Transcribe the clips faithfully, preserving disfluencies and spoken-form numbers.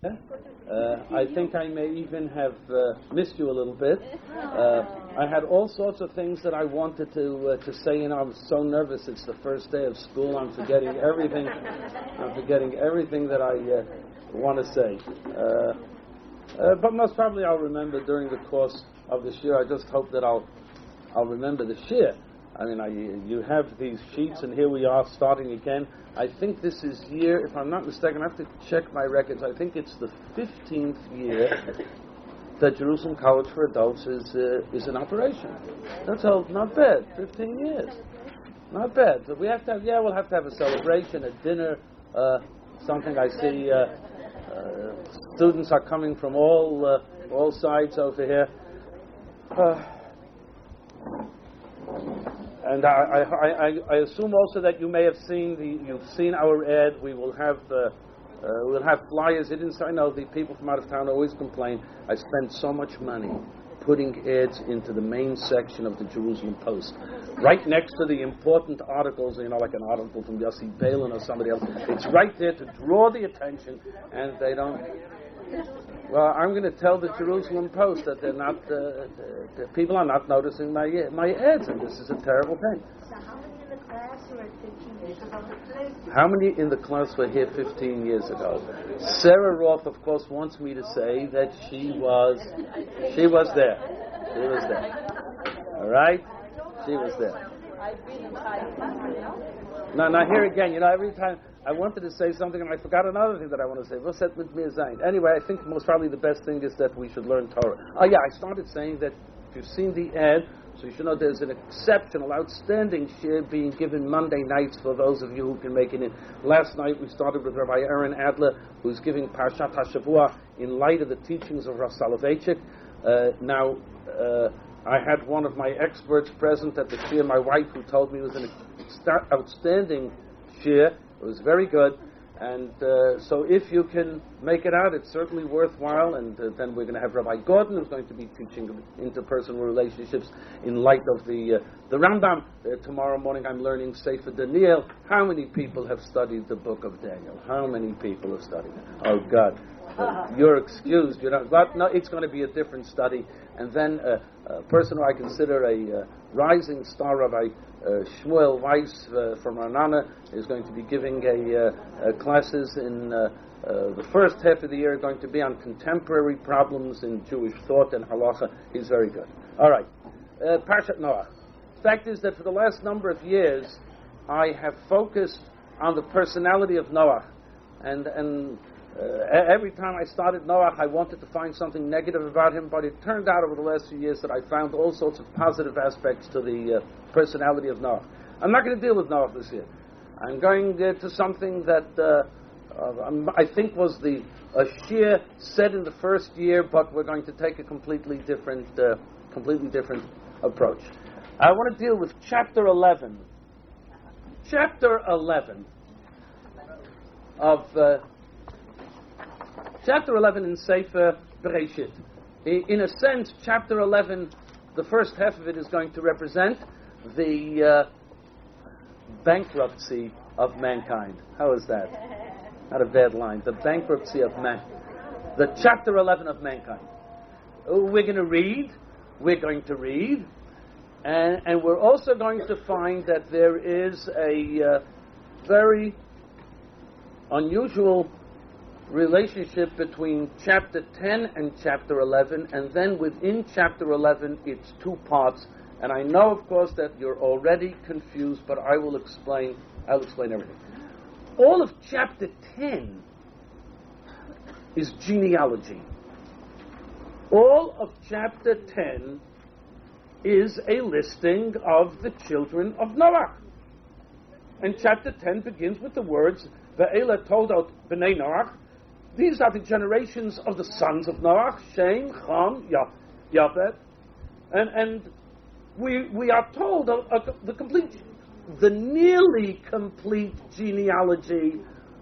Uh, I think I may even have uh, missed you a little bit. Uh, I had all sorts of things that I wanted to uh, to say, and I was so nervous. It's the first day of school. I'm forgetting everything. I'm forgetting everything that I uh, want to say. Uh, uh, but most probably I'll remember during the course of this year. I just hope that I'll I'll remember the year. I mean, I, you have these sheets, and here we are starting again. I think this is year, if I'm not mistaken, I have to check my records. I think it's the fifteenth year that Jerusalem College for Adults is uh, is in operation. That's all, not bad. fifteen years, not bad. So we have to have, yeah, we'll have to have a celebration, a dinner, uh, something. I see uh, uh, students are coming from all uh, all sides over here. Uh, And I, I, I, I assume also that you may have seen the you've seen our ad. We will have uh, uh, we'll have flyers. It didn't, I know the people from out of town always complain. I spend so much money putting ads into the main section of the Jerusalem Post, right next to the important articles. You know, like an article from Yossi Palin or somebody else. It's right there to draw the attention, and they don't. Well, I'm going to tell the Jerusalem Post that they're not, uh, the, the people are not noticing my my ads, and this is a terrible thing. So how many in the class were fifteen years ago? How many in the class were here fifteen years ago? Sarah Roth, of course, wants me to say that she was, she was there. She was there. All right? She was there. Now, now here again, you know, every time I wanted to say something and I forgot another thing that I want to say. What's that with Mir Zayin? Anyway, I think most probably the best thing is that we should learn Torah. Oh yeah, I started saying that if you've seen the ad, so you should know there's an exceptional, outstanding share being given Monday nights for those of you who can make it in. Last night we started with Rabbi Aaron Adler, who's giving Parshat HaShavua in light of the teachings of Rav Soloveitchik. Uh, now, uh, I had one of my experts present at the shir, my wife, who told me it was an outstanding shir. It was very good, and uh, so if you can make it out, it's certainly worthwhile. And uh, then we're going to have Rabbi Gordon, who's going to be teaching interpersonal relationships in light of the uh, the Rambam. Uh, tomorrow morning, I'm learning Sefer Daniel. How many people have studied the book of Daniel? How many people have studied it? Oh God, uh, you're excused. You know, but no, it's going to be a different study. And then uh, a person who I consider a uh, rising star, Rabbi Uh, Shmuel Weiss uh, from Ranana, is going to be giving a, uh, uh, classes in uh, uh, the first half of the year, going to be on contemporary problems in Jewish thought and halacha. He's very good. All right. Uh, Parshat Noach. Fact is that for the last number of years, I have focused on the personality of Noach. And, and uh, every time I started Noach, I wanted to find something negative about him, but it turned out over the last few years that I found all sorts of positive aspects to the uh, personality of Noach. I'm not going to deal with Noach this year. I'm going uh, to something that uh, uh, I think was the a shir said in the first year, but we're going to take a completely different, uh, completely different approach. I want to deal with chapter eleven. Chapter eleven of uh, chapter eleven in Sefer Bereshit. In a sense, chapter eleven, the first half of it is going to represent the uh, bankruptcy of mankind. How is that? Not a bad line. The bankruptcy of man. The chapter eleven of mankind. We're going to read. We're going to read. And, and we're also going to find that there is a uh, very unusual relationship between chapter ten and chapter eleven, and then within chapter eleven, it's two parts. And I know, of course, that you're already confused, but I will explain. I'll explain everything. All of chapter ten is genealogy. All of chapter ten is a listing of the children of Noach. And chapter ten begins with the words, Ve'ela toldot b'nei Noach. These are the generations of the sons of Noach, Shem, Cham, Yafet. And, and we we are told a, a, the complete, the nearly complete genealogy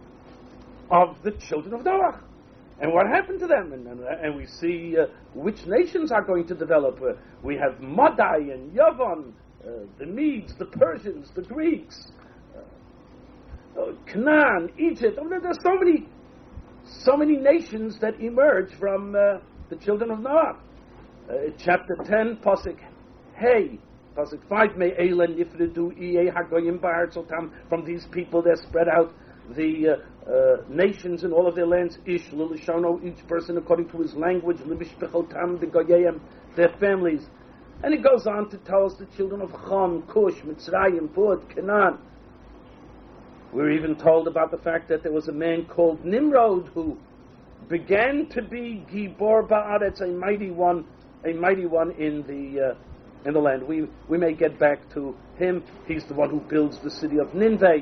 of the children of Noach. And what happened to them? And, and, and we see uh, which nations are going to develop. Uh, we have Madai and Yavon, uh, the Medes, the Persians, the Greeks, uh, uh, Canaan, Egypt. I mean, there's so many so many nations that emerge from uh, the children of Noah. Uh, chapter ten, Pasuk Hey, Pasuk five, May Eila Nifredu Iye Hagoyim Ba'artzotam. From these people they're spread out the uh, uh, nations in all of their lands. Ish Lilishono, each person according to his language. Libishpechotam the Goyim, their families. And it goes on to tell us the children of Cham, Cush, Mitzrayim, Put, Canaan. We're even told about the fact that there was a man called Nimrod who began to be Gibor Ba'aretz, a mighty one, a mighty one in the uh, in the land. We we may get back to him. He's the one who builds the city of Nineveh.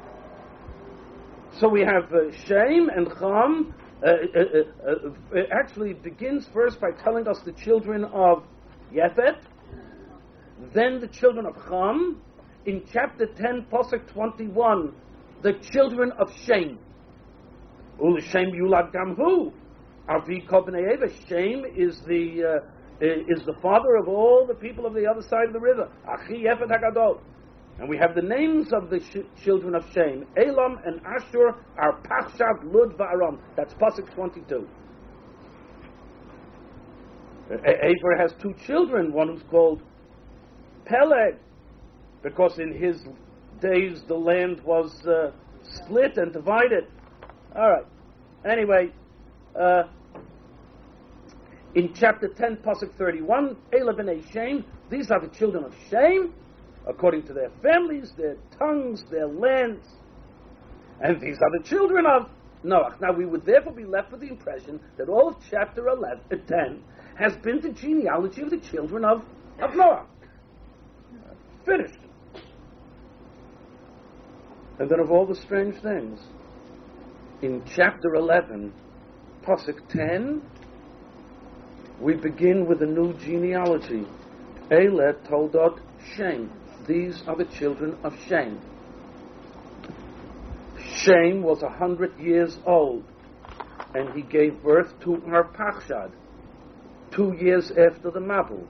So we have uh, Shem and Cham. Uh, uh, uh, uh, it actually begins first by telling us the children of Yefet, then the children of Cham. In chapter ten, Pasuk twenty-one, the children of Shem. Ul Shem Yulad Gamhu. Avi Kobnei Eva. Shem is the uh, is the father of all the people of the other side of the river. Achi Yefet Hagadol. And we have the names of the sh- children of Shem. Elam and Ashur are Pachshad, Lud, Va'aram. That's Pasuk twenty-two. Eber has two children. One who's called Peleg, because in his days the land was uh, split and divided. All right. Anyway, uh, in chapter ten, Pasuk thirty-one, Elah b'nei Shem, these are the children of Shem, according to their families, their tongues, their lands. And these are the children of Noah. Now, we would therefore be left with the impression that all of chapter eleven, uh, ten has been the genealogy of the children of, of Noah. Uh, finished. And then of all the strange things, in chapter eleven, Pasuk ten, we begin with a new genealogy. Elah Toldot Shem. These are the children of Shem. Shem was a hundred years old, and he gave birth to Arpachshad, two years after the Mabul.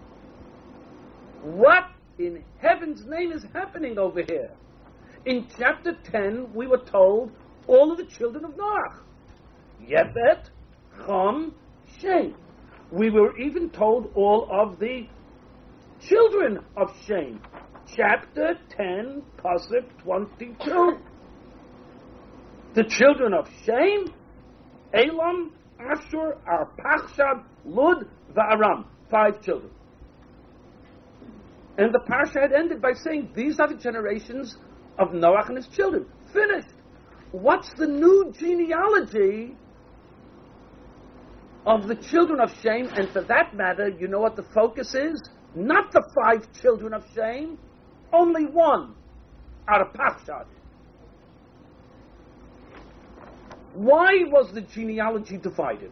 What in heaven's name is happening over here? In chapter ten, we were told all of the children of Noach. Yefet, Cham, Shem. We were even told all of the children of Shem. Chapter ten, Pasuk twenty-two. The children of Shem, Elam, Ashur, Arpachshad, Lud, Va'aram. Five children. And the parsha had ended by saying, these are the generations of Noach and his children. Finished. What's the new genealogy of the children of Shem? And for that matter, you know what the focus is? Not the five children of Shem, only one, Arpachshad. Why was the genealogy divided?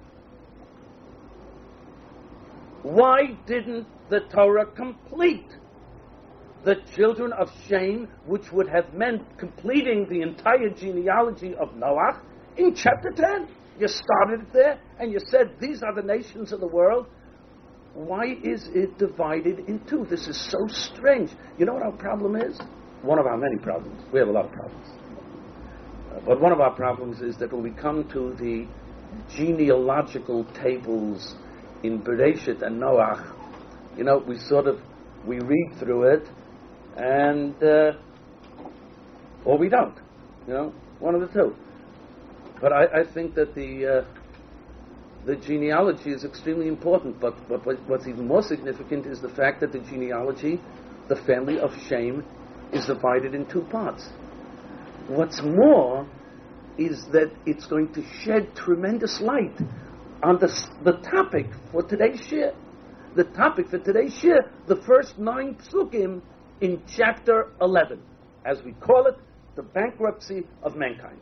Why didn't the Torah complete the children of Shem, which would have meant completing the entire genealogy of Noach, in chapter ten? You started it there, and you said, these are the nations of the world. Why is it divided in two? This is so strange. You know what our problem is? One of our many problems. We have a lot of problems. Uh, but one of our problems is that when we come to the genealogical tables in Bereshit and Noach, you know, we sort of, we read through it, and, uh, or we don't. You know, one of the two. But I, I think that the... Uh, The genealogy is extremely important, but, but what's even more significant is the fact that the genealogy, the family of Shem, is divided in two parts. What's more is that it's going to shed tremendous light on the, the topic for today's shir. The topic for today's shir, the first nine psukim in chapter eleven, as we call it, the bankruptcy of mankind.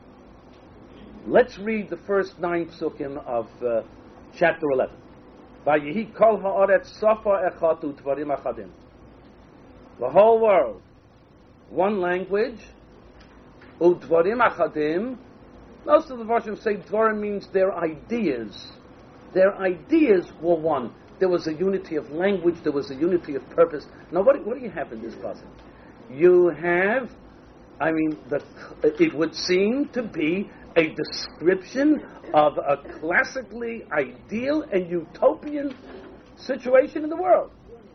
Let's read the first nine psukim of uh, chapter eleven. Vayihi kol haaretz safa echatu tvarim achadim. The whole world, one language. Udvarim achadim. Most of the versions say dvarim means their ideas. Their ideas were one. There was a unity of language. There was a unity of purpose. Now, what, what do you have in this passage? You have, I mean, the, it would seem to be a description of a classically ideal and utopian situation in the world.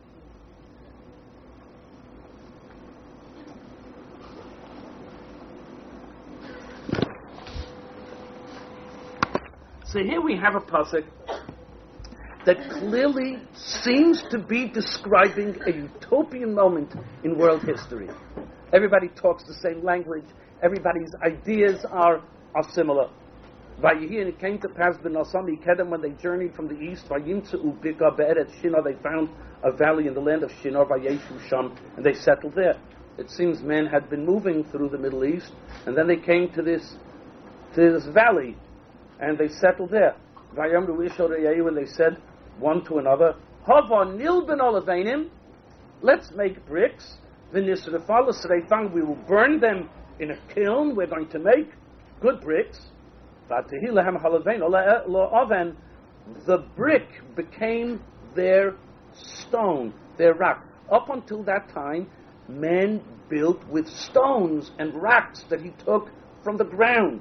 So here we have a pasuk that clearly seems to be describing a utopian moment in world history. Everybody talks the same language. Everybody's ideas are, are similar. Vayihi, and it came to pass b'nosam Kedem, when they journeyed from the east, Vayimtzeu bika be'eret Shinar, they found a valley in the land of Shinar, Vayeshu Sham, and they settled there. It seems men had been moving through the Middle East, and then they came to this to this valley, and they settled there. Vayamru Ishal Re'yahu, and they said one to another, Hava nilben oleveinim, let's make bricks. V'nisrefal l'sreifan, we will burn them in a kiln. We're going to make good bricks. V'atehi lehem halevein lo oven, the brick became their stone, their rock. Up until that time, men built with stones and rocks that he took from the ground.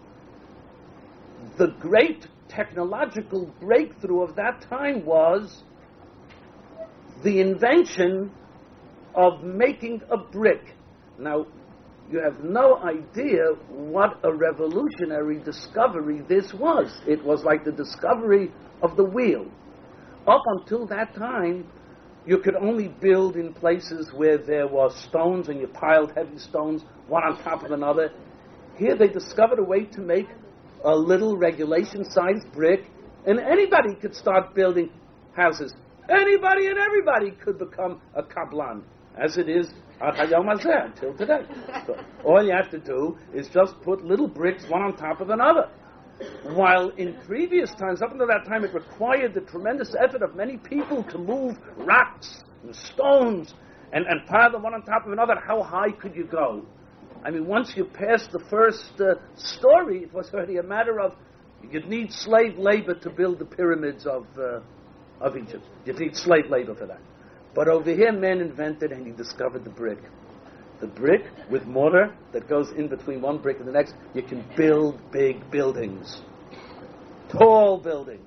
The great technological breakthrough of that time was the invention of making a brick. Now, you have no idea what a revolutionary discovery this was. It was like the discovery of the wheel. Up until that time, you could only build in places where there were stones and you piled heavy stones one on top of another. Here they discovered a way to make a little regulation-sized brick, and anybody could start building houses. Anybody and everybody could become a kablan, as it is at Hayom Hazeh until today. So all you have to do is just put little bricks one on top of another. While in previous times, up until that time, it required the tremendous effort of many people to move rocks and stones and, and pile them one on top of another. How high could you go? I mean, once you passed the first uh, story, it was already a matter of, you'd need slave labor to build the pyramids of uh, of Egypt. You'd need slave labor for that. But over here, man invented and he discovered the brick. The brick with mortar that goes in between one brick and the next, you can build big buildings. Tall buildings.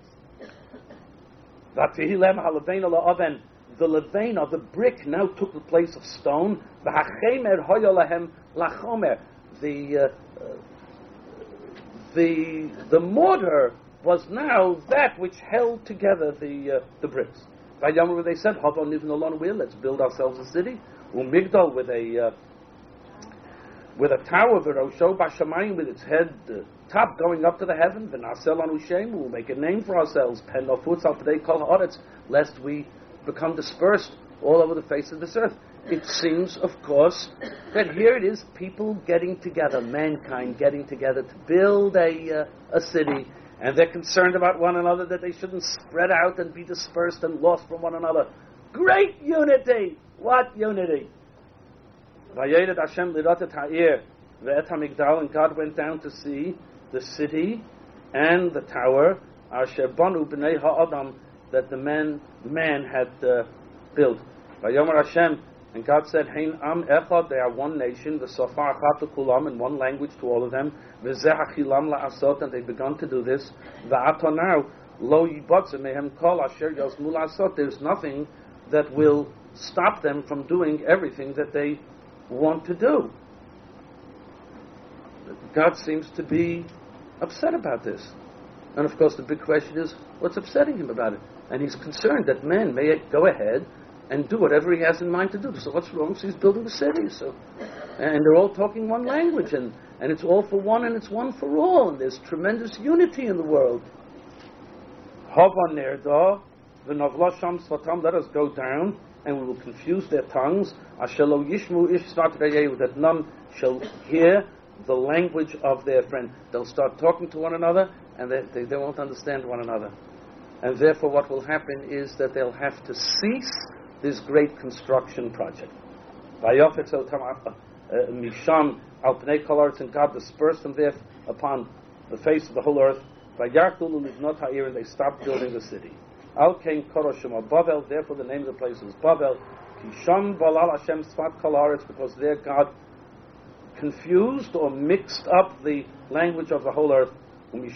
The levena, the brick, now took the place of stone. The uh, the the mortar was now that which held together the uh, the bricks. They said, let's build ourselves a city. Umigdal, with a uh, with a tower, with its head uh, top going up to the heaven. We'll make a name for ourselves. Lest we become dispersed all over the face of this earth. It seems, of course, that here it is, people getting together, mankind getting together to build a uh, a city, and they're concerned about one another, that they shouldn't spread out and be dispersed and lost from one another. Great unity! What unity? And God went down to see the city and the tower, that the man man had uh, built. And God said, Hein am echad, they are one nation, the safar kulam, in one language to all of them, v'zehachilam la'asot, and they've begun to do this. V'ato now, lo yibotze mehem kol asher yosmu la'asot, there's nothing that will stop them from doing everything that they want to do. God seems to be upset about this. And of course the big question is, what's upsetting him about it? And he's concerned that man may go ahead and do whatever he has in mind to do. So what's wrong? So he's building a city. So, and they're all talking one language, and, and it's all for one, and it's one for all, and there's tremendous unity in the world. Let us go down, and we will confuse their tongues, that none shall hear the language of their friend. They'll start talking to one another, and they, they, they won't understand one another. And therefore what will happen is that they'll have to cease this great construction project. Misham al pnei kol haaretz, and God dispersed them there upon the face of the whole earth. And they stopped building the city. Al came Koroshim Bavel, therefore the name of the place was Bavel. Kisham balal Hashem sfat kol haaretz, because there God confused or mixed up the language of the whole earth. And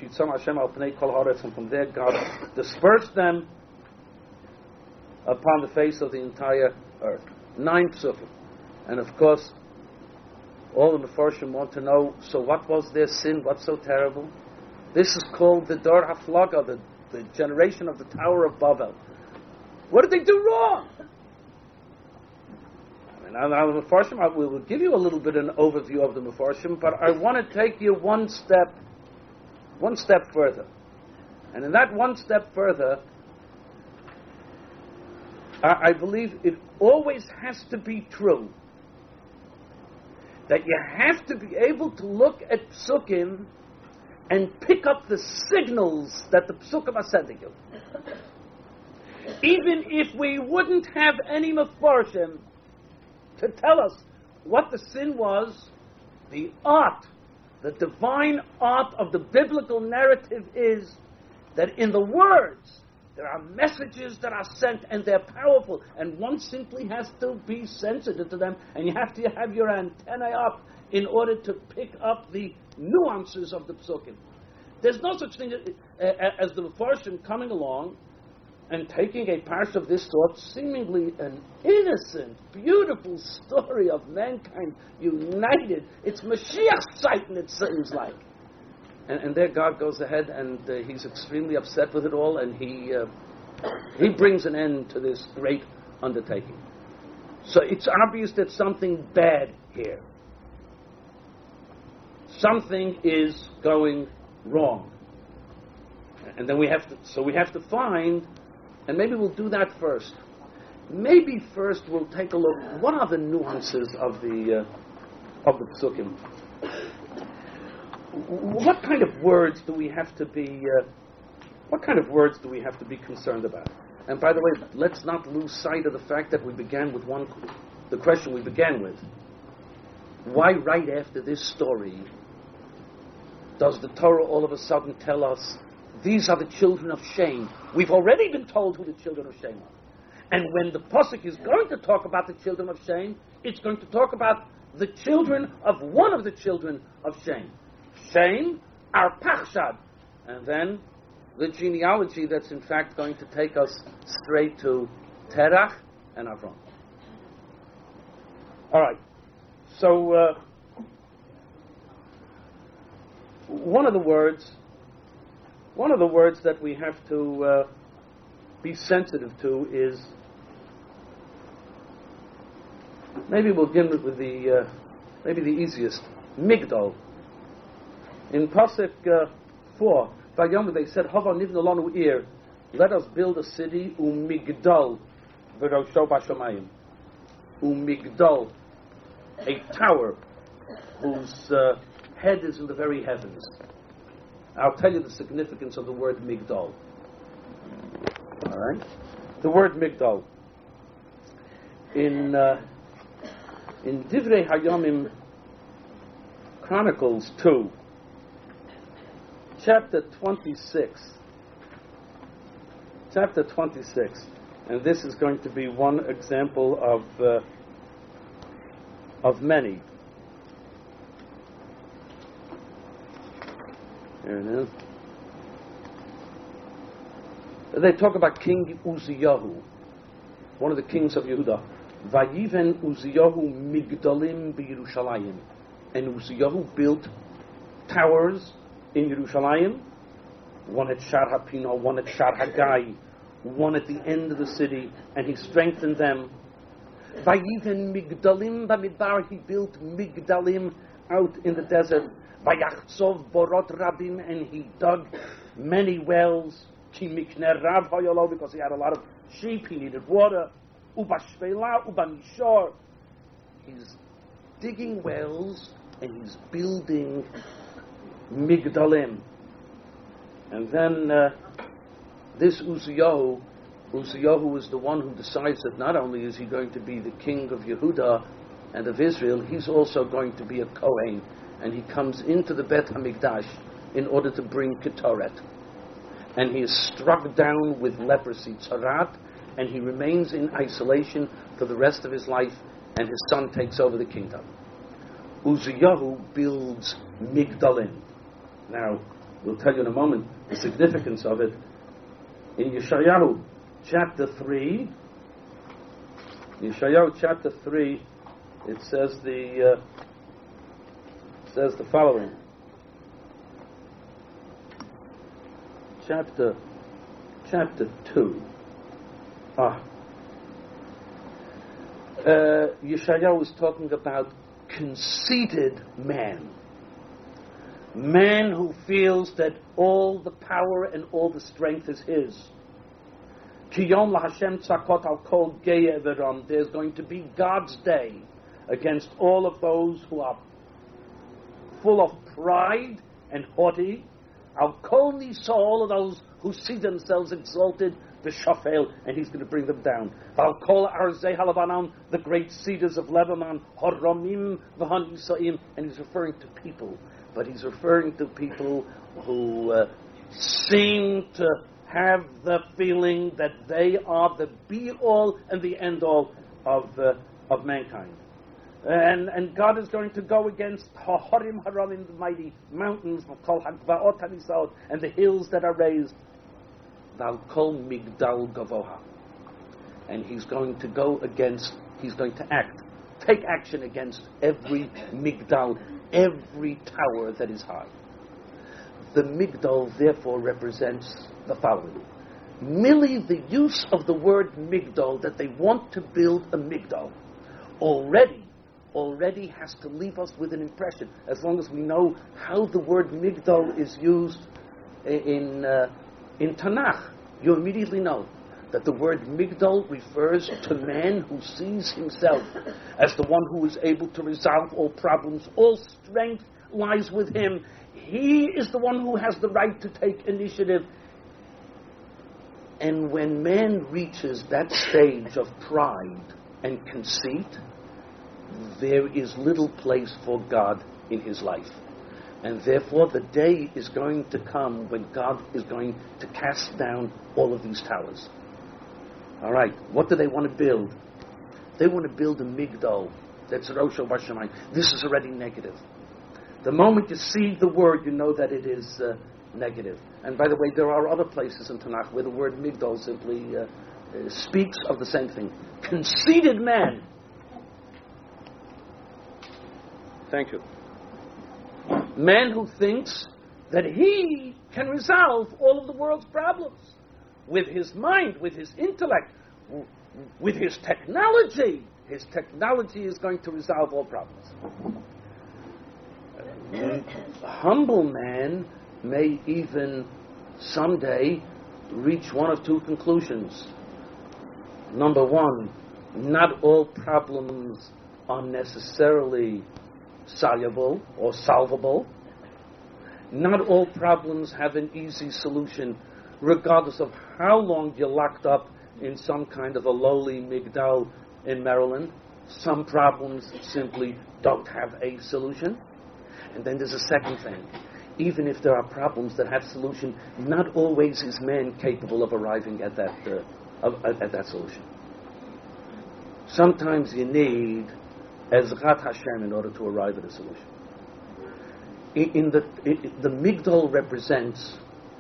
from there God dispersed them upon the face of the entire earth. Nine psukim. And of course, all the Mefarshim want to know, so what was their sin? What's so terrible? This is called the Dor HaFlaga, the, the generation of the Tower of Babel. What did they do wrong? I mean, now, now the Mefarshim, I will give you a little bit of an overview of the Mefarshim, but I want to take you one step, one step further. And in that one step further, I, I believe it always has to be true that you have to be able to look at psukim and pick up the signals that the psukim are sending you. Even if we wouldn't have any mefarshim to tell us what the sin was, the art, the divine art of the biblical narrative is that in the words there are messages that are sent and they're powerful, and one simply has to be sensitive to them, and you have to have your antennae up in order to pick up the nuances of the psukim. There's no such thing as the Mefarshim coming along and taking a parsha of this sort, seemingly an innocent, beautiful story of mankind united. It's Mashiach's Satan, it seems like. And, and there God goes ahead and uh, he's extremely upset with it all, and he uh, he brings an end to this great undertaking. So it's obvious that something bad here. Something is going wrong. And then we have to, so we have to find, and maybe we'll do that first. Maybe first we'll take a look, what are the nuances of the uh, of the psukim? What kind of words do we have to be uh, what kind of words do we have to be concerned about? And by the way, let's not lose sight of the fact that we began with one, the question we began with. Why right after this story does the Torah all of a sudden tell us these are the children of Shem? We've already been told who the children of Shem are. And when the Pasuk is going to talk about the children of Shem, it's going to talk about the children of one of the children of Shem. Shem, Arpachshad. And then the genealogy that's in fact going to take us straight to Terach and Avram. All right. So, uh, one of the words, one of the words that we have to uh, be sensitive to is, maybe we'll begin with the, uh, maybe the easiest, Migdal. In Pasuk uh, four, Vayom, they said, Hava nivna lanu ir, let us build a city, umigdal, v'rosho b'shamayim. Umigdal, a tower whose uh, head is in the very heavens. I'll tell you the significance of the word Migdal. All right? The word Migdal. In uh, in Divrei Hayomim, Chronicles two, chapter twenty-six. Chapter twenty-six. And this is going to be one example of uh, of many. Here it is. They talk about King Uziyahu, one of the kings of Yehuda. Vayiven Uziyahu Migdalim b'Yerushalayim. And Uziyahu built towers in Yerushalayim, one at Shar HaPino, one at Shar HaGai, one at the end of the city, and he strengthened them. Vayiven Migdalim b'Midbar, he built Migdalim out in the desert. Vayachzov borot rabim, and he dug many wells. Ki mikner rav hayolo, because he had a lot of sheep, he needed water. Ubashvela, ubamishor. He's digging wells and he's building migdalim. And then uh, this Uziyahu, Uziyahu is the one who decides that not only is he going to be the king of Yehuda and of Israel, he's also going to be a Kohen. And he comes into the Bet HaMikdash in order to bring Ketoret. And he is struck down with leprosy, Tzarat, and he remains in isolation for the rest of his life, and his son takes over the kingdom. Uziyahu builds Migdalim. Now, we'll tell you in a moment the significance of it. In Yeshayahu chapter three, Yeshayahu chapter three, it says the uh, says the following. Chapter chapter two. Ah. Uh, Yeshayahu is talking about conceited man. Man who feels that all the power and all the strength is his. Kiyom laHashem tzakot al kol gei everam. There's going to be God's day against all of those who are full of pride and haughty. Al kol nisa, all of those who see themselves exalted, the shafel, and he's going to bring them down. Al kol arzei halabanan, the great cedars of Lebanon, haramim v'han isaim, and he's referring to people. But he's referring to people who uh, seem to have the feeling that they are the be-all and the end-all of uh, of mankind. And and God is going to go against Harim Haramim, the mighty mountains, and the hills that are raised. Val Kol Migdal Gavoha. And he's going to go against, he's going to act, take action against every Migdal, every tower that is high. The Migdal therefore represents the following. Merely the use of the word Migdal, that they want to build a Migdal, already, already has to leave us with an impression. As long as we know how the word Migdal is used in uh, in Tanakh, you immediately know that the word Migdal refers to man who sees himself as the one who is able to resolve all problems. All strength lies with him. He is the one who has the right to take initiative. And when man reaches that stage of pride and conceit, there is little place for God in his life. And therefore the day is going to come when God is going to cast down all of these towers. All right, what do they want to build? They want to build a Migdal that's Rosh Hashanah. This is already negative. The moment you see the word, you know that it is uh, negative. And by the way, there are other places in Tanakh where the word Migdal simply uh, uh, speaks of the same thing. Conceited man. Thank you. Man who thinks that he can resolve all of the world's problems with his mind, with his intellect, with his technology. His technology is going to resolve all problems. A humble man may even someday reach one of two conclusions. Number one, not all problems are necessarily soluble or solvable. Not all problems have an easy solution, regardless of how long you're locked up in some kind of a lowly Migdal in Maryland. Some problems simply don't have a solution. And then there's a second thing. Even if there are problems that have solution, not always is man capable of arriving at that uh, of, at, at that solution. Sometimes you need Ezrat Hashem in order to arrive at a solution. In, in the in, the Migdal represents,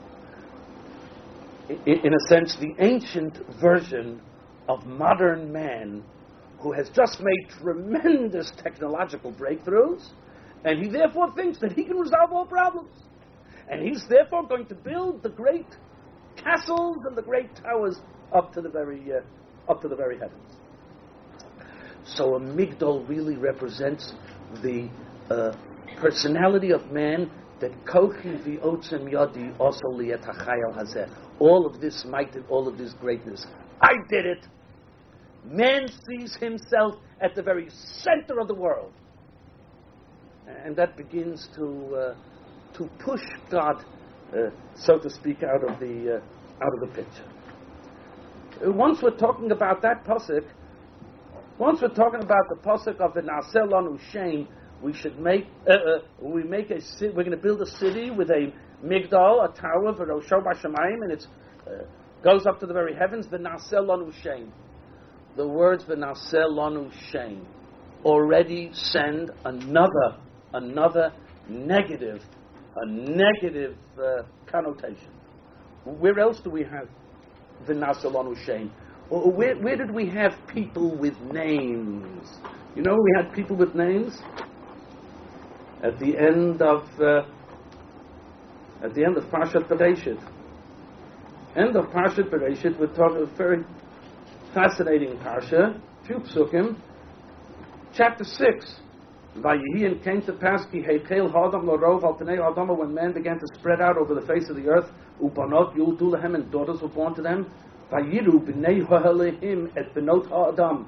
in, in a sense, the ancient version of modern man who has just made tremendous technological breakthroughs, and he therefore thinks that he can resolve all problems. And he's therefore going to build the great castles and the great towers up to the very uh, up to the very heavens. So a Migdal really represents the uh, personality of man, that kochi v'otzem yadi also liet hachayil hazeh. All of this might and all of this greatness, I did it. Man sees himself at the very center of the world. And that begins to uh, to push God, uh, so to speak, out of the uh, out of the picture. Once we're talking about that pasuk, once we're talking about the pasuk of the Na'aseh Lanu Shem, we should make uh, uh, we make a ci- we're going to build a city with a migdal, a tower for Rosh Hashanah, and it uh, goes up to the very heavens. The Na'aseh Lanu Shem. The words the Na'aseh Lanu Shem. already send another, another negative, a negative uh, connotation. Where else do we have V'nasalonu Shem? Where, where did we have people with names? You know, we had people with names at the end of uh, at the end of Parshat Bereshit. End of Parshat Bereshit, we're talking a very fascinating parsha, few psukim, chapter six. Vayihi, and came to pass ki heikel hadam lorov al pnei adama, when man began to spread out over the face of the earth, upanot yuldu lehem, and daughters were born to them. Vayiru b'nei ha'elohim et benot ha'adam.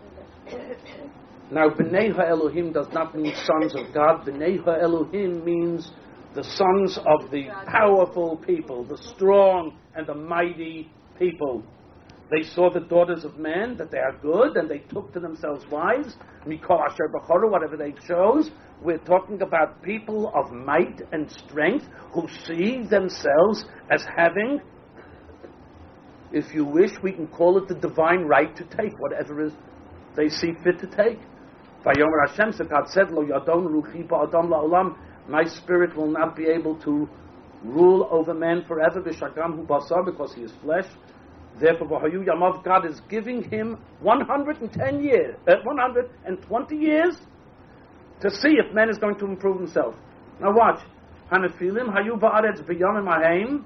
Now, b'nei ha'elohim does not mean sons of God. B'nei ha'elohim means the sons of the powerful people, the strong and the mighty people. They saw the daughters of man, that they are good, and they took to themselves wives, mikol asher b'choru, whatever they chose. We're talking about people of might and strength who see themselves as having, if you wish, we can call it the divine right to take whatever is they see fit to take. Vayomer Hashem, so God said, Lo yadon ruchi ba'adam la'olam, my spirit will not be able to rule over man forever, b'shagam hu basar, because he is flesh. Therefore, V'hayu Yamav, God is giving him one hundred ten years, uh, one hundred twenty years to see if man is going to improve himself. Now watch. Hanephilim hayu ba'aretz b'yamim haheim.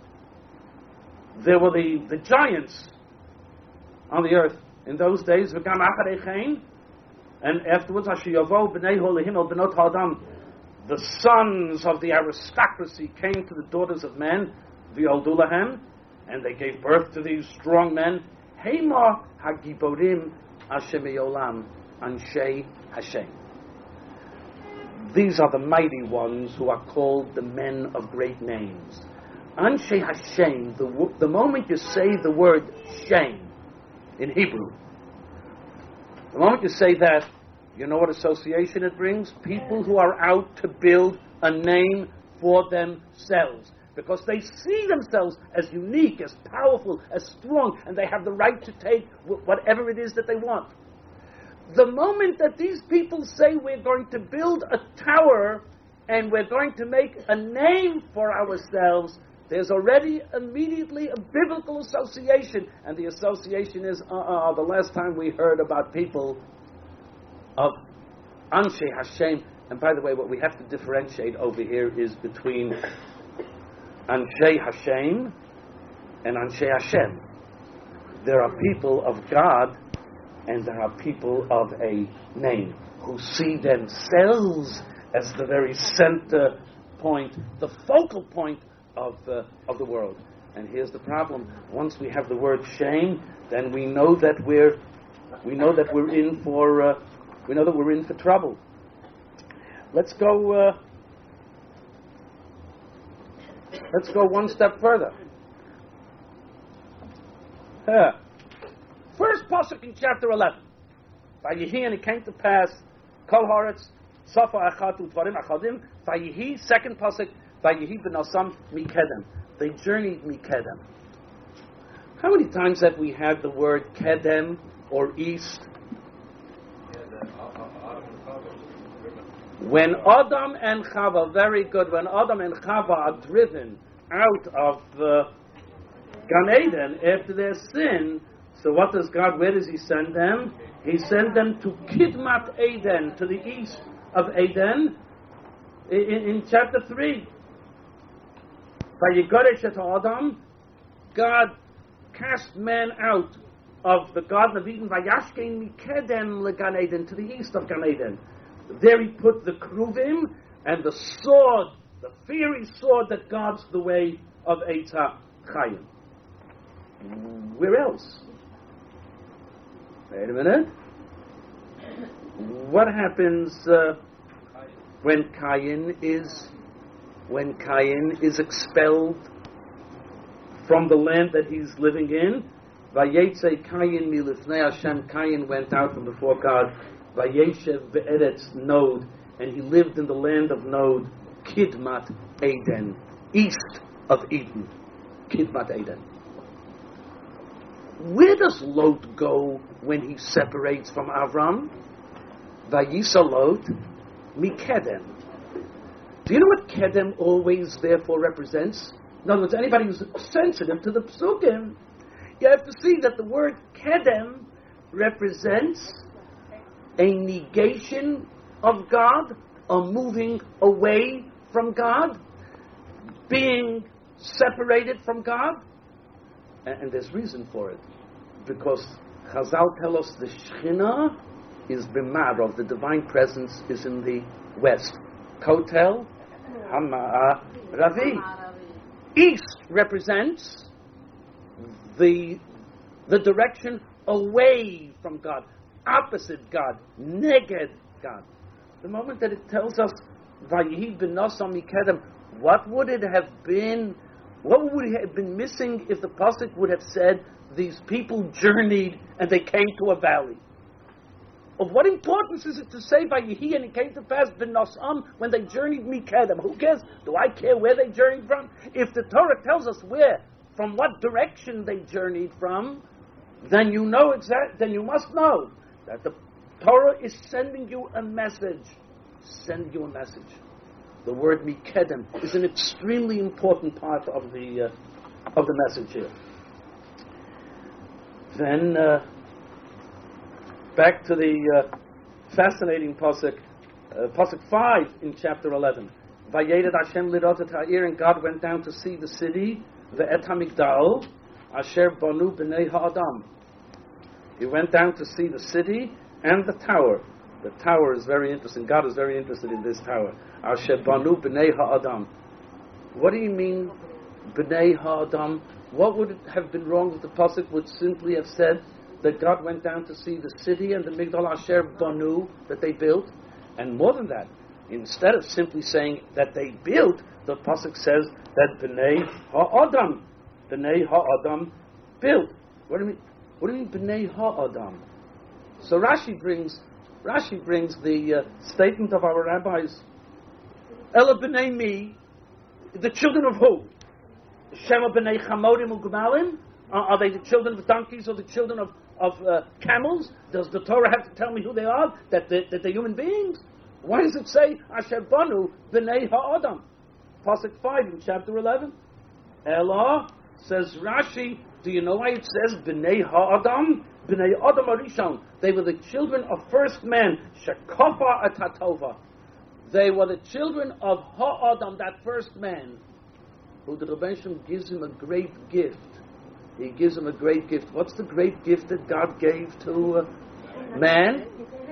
There were the, the giants on the earth in those days. V'gam acharei chen, and afterwards, Asher yavo b'nei holehim el benot ha'adam. The sons of the aristocracy came to the daughters of men, v'yoldu lahem, and they gave birth to these strong men. Heima hagiborim Hashem yolam, Anshei Hashem. These are the mighty ones who are called the men of great names. Anshei Hashem, the, the moment you say the word Shem in Hebrew, the moment you say that, you know what association it brings? People who are out to build a name for themselves, because they see themselves as unique, as powerful, as strong, and they have the right to take whatever it is that they want. The moment that these people say we're going to build a tower and we're going to make a name for ourselves, there's already immediately a biblical association, and the association is, uh-uh, the last time we heard about people of Anshe Hashem, and by the way, what we have to differentiate over here is between Anshe Hashem and Anshe Hashem. There are people of God and there are people of a name who see themselves as the very center point, the focal point of uh, of the world. And here's the problem: once we have the word shame, then we know that we're we know that we're in for uh, we know that we're in for trouble. Let's go. Uh, let's go one step further. Yeah. First pasuk in chapter eleven. Vayihi, and it came to pass, Kol Haaretz, Safa Achatu Dvarim Achadim. Vayihi, second pasuk, Vayihi v'Nosam Mikedem. They journeyed Mikedem. How many times have we had the word Kedem or east? When Adam and Chava, very good, when Adam and Chava are driven out of uh, Gan Eden after their sin, so what does God, where does He send them? He sent them to Kidmat Eden, to the east of Eden, in, in chapter three. Vayigoresh et Adam, God cast man out of the Garden of Eden, Vayashkein Mikedem leGan Eden, to the east of Gan Eden. There He put the Kruvim and the sword, the fiery sword that guards the way of Eitz HaChaim. Where else? Wait a minute. What happens uh, when Cain is when Cain is expelled from the land that he's living in? Vayetze Cain milifnei Hashem. Cain went out from before God. Vayeshev be'eretz Nod, and he lived in the land of Nod, Kidmat Eden, east of Eden, Kidmat Eden. Where does Lot go when he separates from Avram? Vayisalot mikedem. Do you know what kedem always therefore represents? In other words, anybody who's sensitive to the psukim, you have to see that the word kedem represents a negation of God, a moving away from God, being separated from God. And, and there's reason for it. Because Chazal tell us the Shekhinah is b'ma'arav, the divine presence is in the west. Kotel Hama'aravi. East represents the the direction away from God, opposite God, neged God. The moment that it tells us Vayihi b'nosam mikedem, what would it have been? What would it have been missing if the pasuk would have said these people journeyed and they came to a valley? Of what importance is it to say Vayihi and it came to pass b'nosam when they journeyed mikedem? Who cares? Do I care where they journeyed from? If the Torah tells us where, from what direction they journeyed from, then you know exact. Then you must know that the Torah is sending you a message. Sending you a message. The word mikedem is an extremely important part of the uh, of the message here. Then uh, back to the uh, fascinating pasuk, uh, pasuk five in chapter eleven. Vayered Hashem lirot et ha'ir, and God went down to see the city, ve'et hamigdal, asher banu b'nei ha'adam. He went down to see the city and the tower. The tower is very interesting. God is very interested in this tower. Asher banu b'nei ha'adam. What do you mean, b'nei ha'adam? What would have been wrong if the pasuk would simply have said that God went down to see the city and the Migdal Asher banu that they built? And more than that, instead of simply saying that they built, the pasuk says that b'nei ha'adam, b'nei ha'adam built. What do you mean? What do you mean b'nei ha'adam? So Rashi brings Rashi brings the uh, statement of our rabbis. Ela b'nei mi, the children of who? Shema b'nei chamorim u'gmalim? Are they the children of donkeys or the children of, of uh, camels? Does the Torah have to tell me who they are? That, they, that they're human beings? Why does it say Asher banu b'nei ha'adam? Pasuk five in chapter eleven. Ela, says Rashi, do you know why it says b'nei ha'adam? B'nei adam arishon. They were the children of first man. Shekofa atatova. They were the children of ha'adam, that first man, who the Rebbe Shem gives him a great gift. He gives him a great gift. What's the great gift that God gave to uh, man?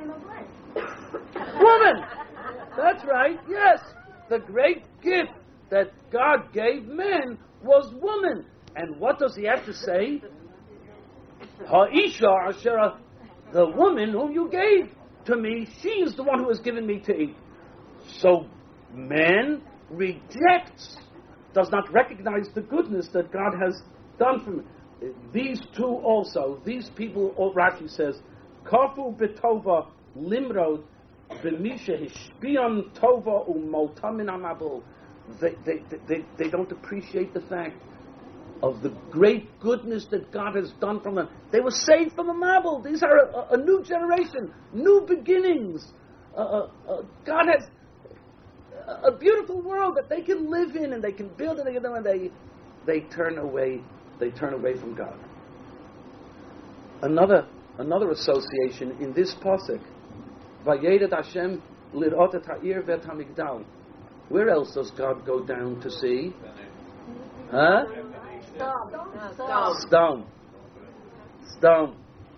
Woman. That's right. Yes, the great gift that God gave man was woman. And what does he have to say? Ha'isha asher, the woman whom you gave to me, she is the one who has given me to eat. So man rejects, does not recognize the goodness that God has done for me. These two also, these people, Rashi says, Kafu betova limrod b'misha hishpion tova u'motamin amabul. They, they, they, they don't appreciate the fact of the great goodness that God has done from them. They were saved from a Mabul. These are a, a new generation, new beginnings. Uh, uh, uh, God has a, a beautiful world that they can live in and they can build it, and they they turn away. They turn away from God. Another another association in this pasuk, Vayered Hashem lirot et ha'ir ve'et hamigdal. Where else does God go down to see? Huh? Stone. Stone. Stone.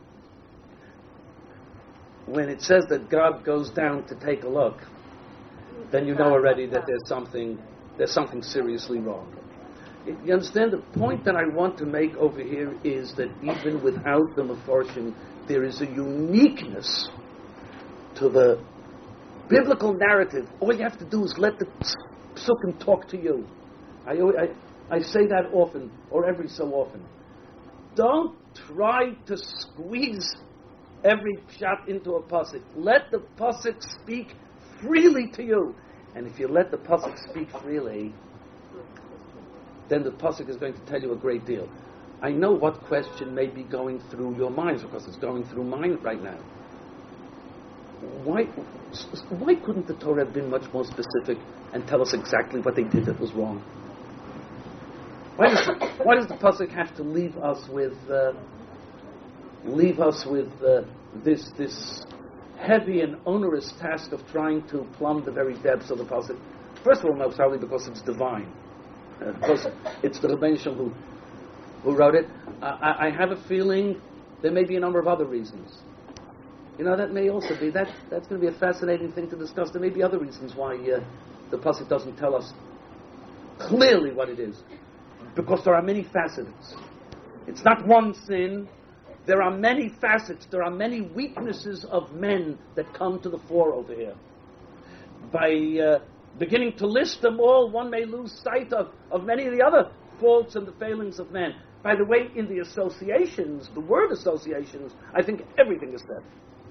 When it says that God goes down to take a look, then you know already that there's something there's something seriously wrong. You understand? The point that I want to make over here is that even without the Mefarshim, there is a uniqueness to the biblical narrative. All you have to do is let the Psukim talk to you. I, I, I say that often, or every so often. Don't try to squeeze every shot into a pasuk. Let the pasuk speak freely to you. And if you let the pasuk speak freely, then the pasuk is going to tell you a great deal. I know what question may be going through your minds, because it's going through mine right now. why, why couldn't the Torah have been much more specific and tell us exactly what they did that was wrong? Why does, why does the pasuk have to leave us with uh, leave us with uh, this this heavy and onerous task of trying to plumb the very depths of the pasuk? First of all, most probably because it's divine, uh, because it's the Rebbeinu Shem who who wrote it. Uh, I, I have a feeling there may be a number of other reasons. You know, that may also be that that's going to be a fascinating thing to discuss. There may be other reasons why uh, the pasuk doesn't tell us clearly what it is. Because there are many facets. It's not one sin. There are many facets. There are many weaknesses of men that come to the fore over here. By uh, beginning to list them all, one may lose sight of, of many of the other faults and the failings of men. By the way, in the associations, the word associations, I think everything is said.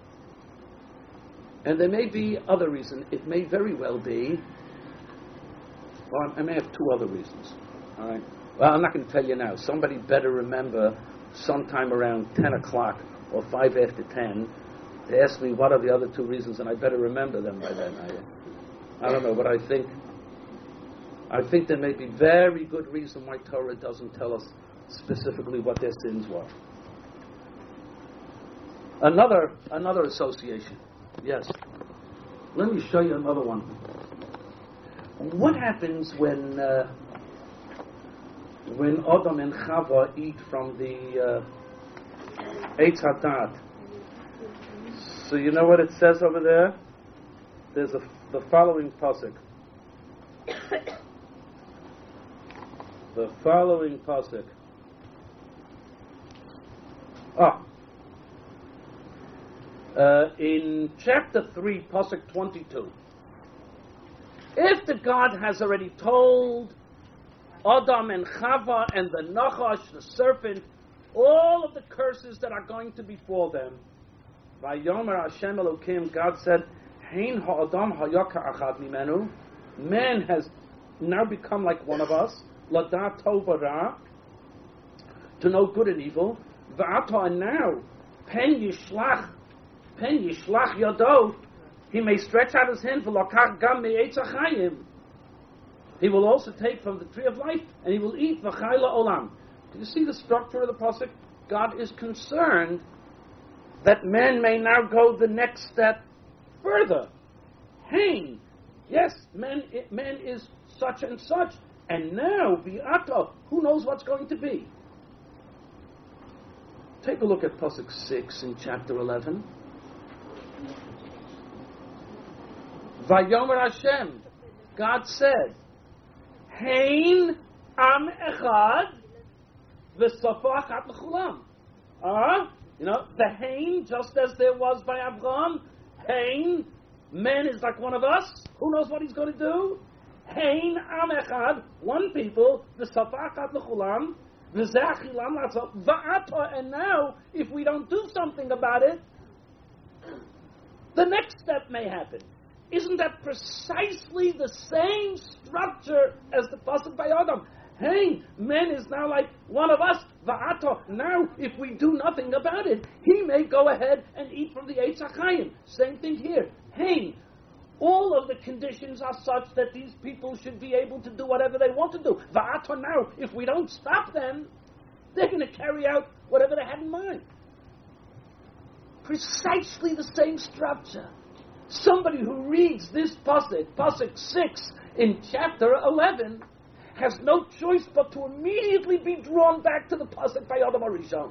And there may be other reasons. It may very well be, well, I may have two other reasons. All right. Well, I'm not going to tell you now. Somebody better remember sometime around ten o'clock or five after ten to ask me what are the other two reasons, and I better remember them by then. I, I don't know, but I think I think there may be very good reason why Torah doesn't tell us specifically what their sins were. Another another association. Yes. Let me show you another one. What happens when uh, when Adam and Chava eat from the uh, Eitz Hadat? So you know what it says over there? There's a, the following pasuk. The following pasuk. Ah. Uh, in chapter three, pasuk twenty-two. If the God has already told Adam and Chava and the Nachash, the serpent, all of the curses that are going to befall them. Vayomer Hashem Elokim, God said, Hein ha'adam ha'yaka achad mimenu. Man has now become like one of us. Ladat tov v'ra, to know good and evil. V'ata, and now, pen yishlach, pen yishlach yado, he may stretch out his hand, v'lokach gam me'etz ha'chayim. He will also take from the tree of life, and he will eat v'chayla olam. Do you see the structure of the pasuk? God is concerned that man may now go the next step further. Hein, yes, man, man is such and such, and now bi'ata, who knows what's going to be? Take a look at pasuk six in chapter eleven. Vayomer Hashem, God said, Hein am echad v'safa achat l'chulam. Ah, you know, the Hein, just as there was by Abraham, Hein, man is like one of us. Who knows what he's going to do? Hein am echad, one people, v'safa achat l'chulam, v'zeh achilam l'atzo, v'ata, and now, if we don't do something about it, the next step may happen. Isn't that precisely the same structure as the pasuk by Adam? Hey, man is now like one of us. Va'ato. Now, if we do nothing about it, he may go ahead and eat from the Eitz HaChaim. Same thing here. Hey, all of the conditions are such that these people should be able to do whatever they want to do. Va'ato. Now, if we don't stop them, they're going to carry out whatever they had in mind. Precisely the same structure. Somebody who reads this pasuk, pasuk six in chapter eleven, has no choice but to immediately be drawn back to the pasuk by Adam HaRishon.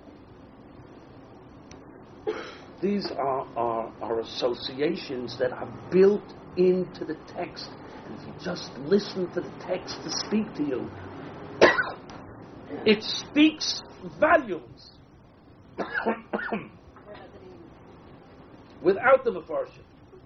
These are, are, are associations that are built into the text. And if you just listen to the text to speak to you, it speaks volumes. Without the Mefarshim.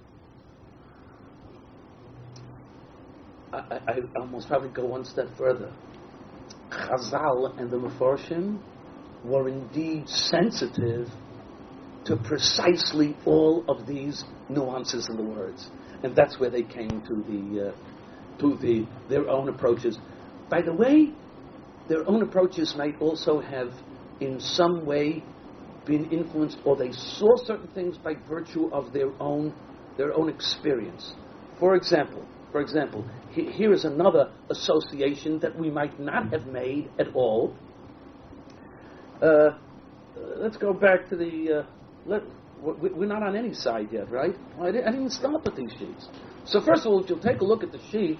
I, I, I almost probably go one step further. Chazal and the Mefarshim were indeed sensitive to precisely all of these nuances in the words. And that's where they came to the uh, to the their own approaches. By the way, their own approaches might also have in some way been influenced, or they saw certain things by virtue of their own their own experience. For example, for example, he, here is another association that we might not have made at all. Uh, let's go back to the. Uh, let, we're not on any side yet, right? I didn't, I didn't stop with these sheets. So first of all, if you'll take a look at the sheet,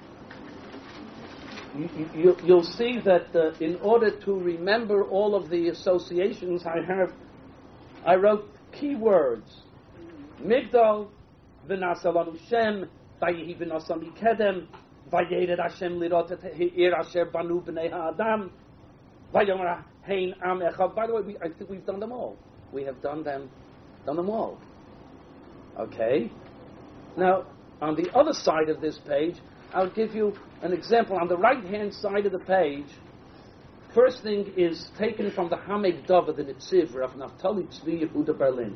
you, you, you'll see that uh, in order to remember all of the associations I have, I wrote keywords. Migdal, v'nasalanu Shem, vayihi v'nasam mikedem, vayered Hashem lirot et ha'ir asher banu b'nei ha'adam, vayomer hein am echad. By the way, we, I think we've done them all. We have done them, done them all. Okay? Now, on the other side of this page, I'll give you an example. On the right-hand side of the page, first thing is taken from the Hamek Dava, the Nitziv, of Naftali Tzvi Yehuda Berlin.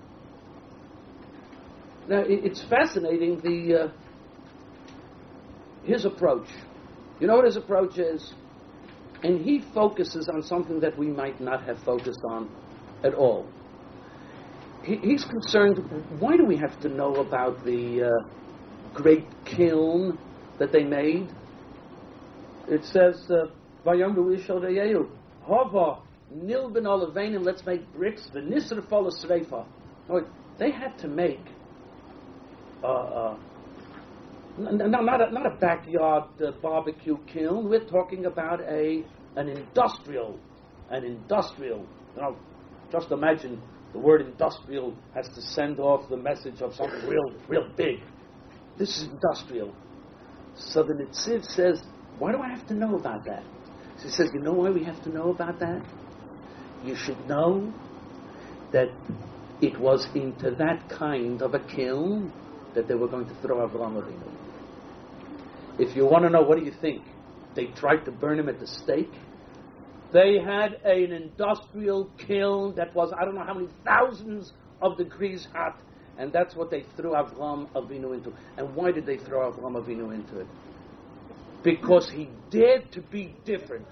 Now, it, it's fascinating, the uh, his approach. You know what his approach is? And he focuses on something that we might not have focused on at all. He, he's concerned, why do we have to know about the uh, great kiln that they made? It says, Vayamru Ishal Reyehu, Hava, Nilbin Olavenim, let's make bricks, V'nisr Fola Sreifa. They had to make, uh, uh, n- no, not a, not a backyard uh, barbecue kiln. We're talking about a an industrial, an industrial, you know, just imagine the word industrial has to send off the message of something real, real big. This is industrial. So the Nitziv says, why do I have to know about that? So he says, you know why we have to know about that? You should know that it was into that kind of a kiln that they were going to throw Avraham Avinu. If you want to know, what do you think? They tried to burn him at the stake. They had an industrial kiln that was, I don't know how many thousands of degrees hot, and that's what they threw Avraham Avinu into. And why did they throw Avraham Avinu into it? Because he dared to be different.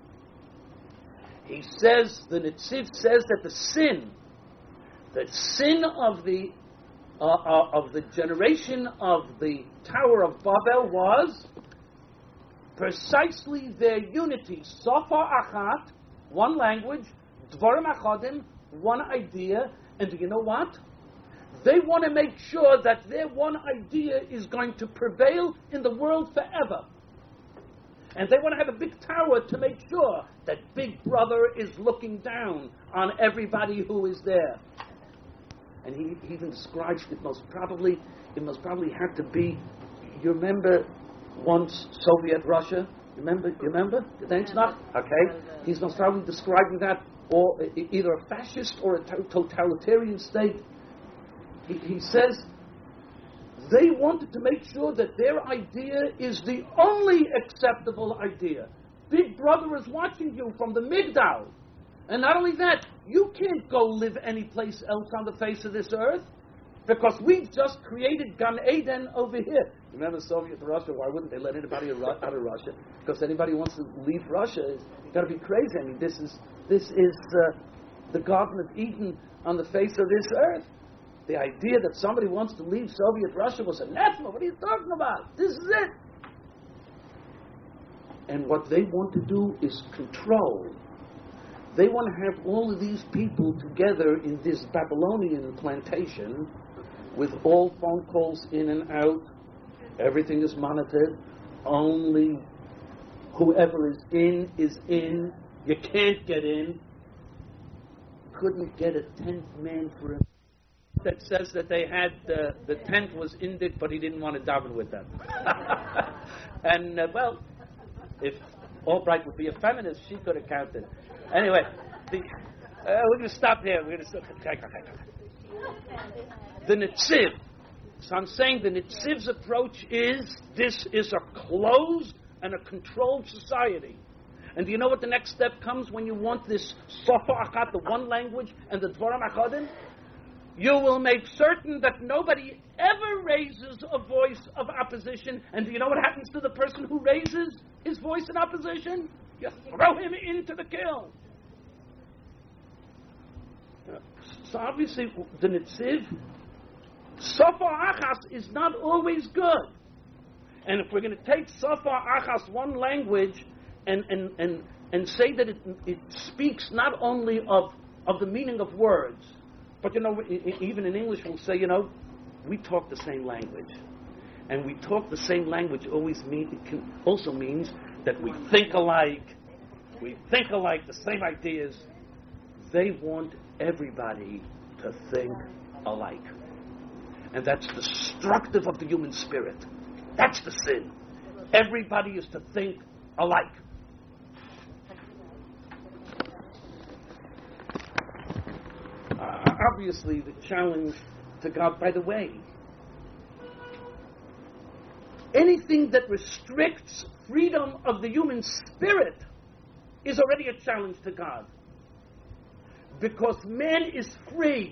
He says, the Nitziv says that the sin, the sin of the uh, uh, of the generation of the Tower of Babel was precisely their unity. Sofa achat, one language, dvarim achadim, one idea, and do you know what? They want to make sure that their one idea is going to prevail in the world forever. And they want to have a big tower to make sure that Big Brother is looking down on everybody who is there. And he, he even describes it most probably, it most probably had to be, you remember once Soviet Russia? You remember? You remember? You think it's not? Okay. He's most probably describing that, or either a fascist or a totalitarian state. He, he says they wanted to make sure that their idea is the only acceptable idea. Big Brother is watching you from the Migdal. And not only that, you can't go live anyplace else on the face of this earth, because we've just created Gan Eden over here. Remember Soviet Russia? Why wouldn't they let anybody out of Russia? Because anybody who wants to leave Russia, you've got to be crazy. I mean, this is this is uh, the Garden of Eden on the face of this earth. The idea that somebody wants to leave Soviet Russia was anathema. What are you talking about? This is it. And what they want to do is control. They want to have all of these people together in this Babylonian plantation with all phone calls in and out. Everything is monitored. Only whoever is in is in. You can't get in. Couldn't get a tenth man for him. That says that they had uh, the tenth was Indic, but he didn't want to daven with them. And uh, well, if Albright would be a feminist, she could have counted. Anyway, the, uh, we're going to stop here. We're going to stop. The Nitziv. So I'm saying the Nitziv's approach is this is a closed and a controlled society. And do you know what the next step comes when you want this Sofa Achat, the one language, and the Dvarim Achadim? You will make certain that nobody ever raises a voice of opposition. And do you know what happens to the person who raises his voice in opposition? You throw him into the kiln. So obviously, the Netziv, Sofar Achas is not always good. And if we're going to take Sofar Achas, one language, and, and, and, and say that it, it speaks not only of, of the meaning of words, but, you know, even in English we'll say, you know, we talk the same language. And we talk the same language always mean, it can also means that we think alike, we think alike, the same ideas. They want everybody to think alike. And that's destructive of the human spirit. That's the sin. Everybody is to think alike. Uh, obviously, the challenge to God, by the way, anything that restricts freedom of the human spirit is already a challenge to God. Because man is free.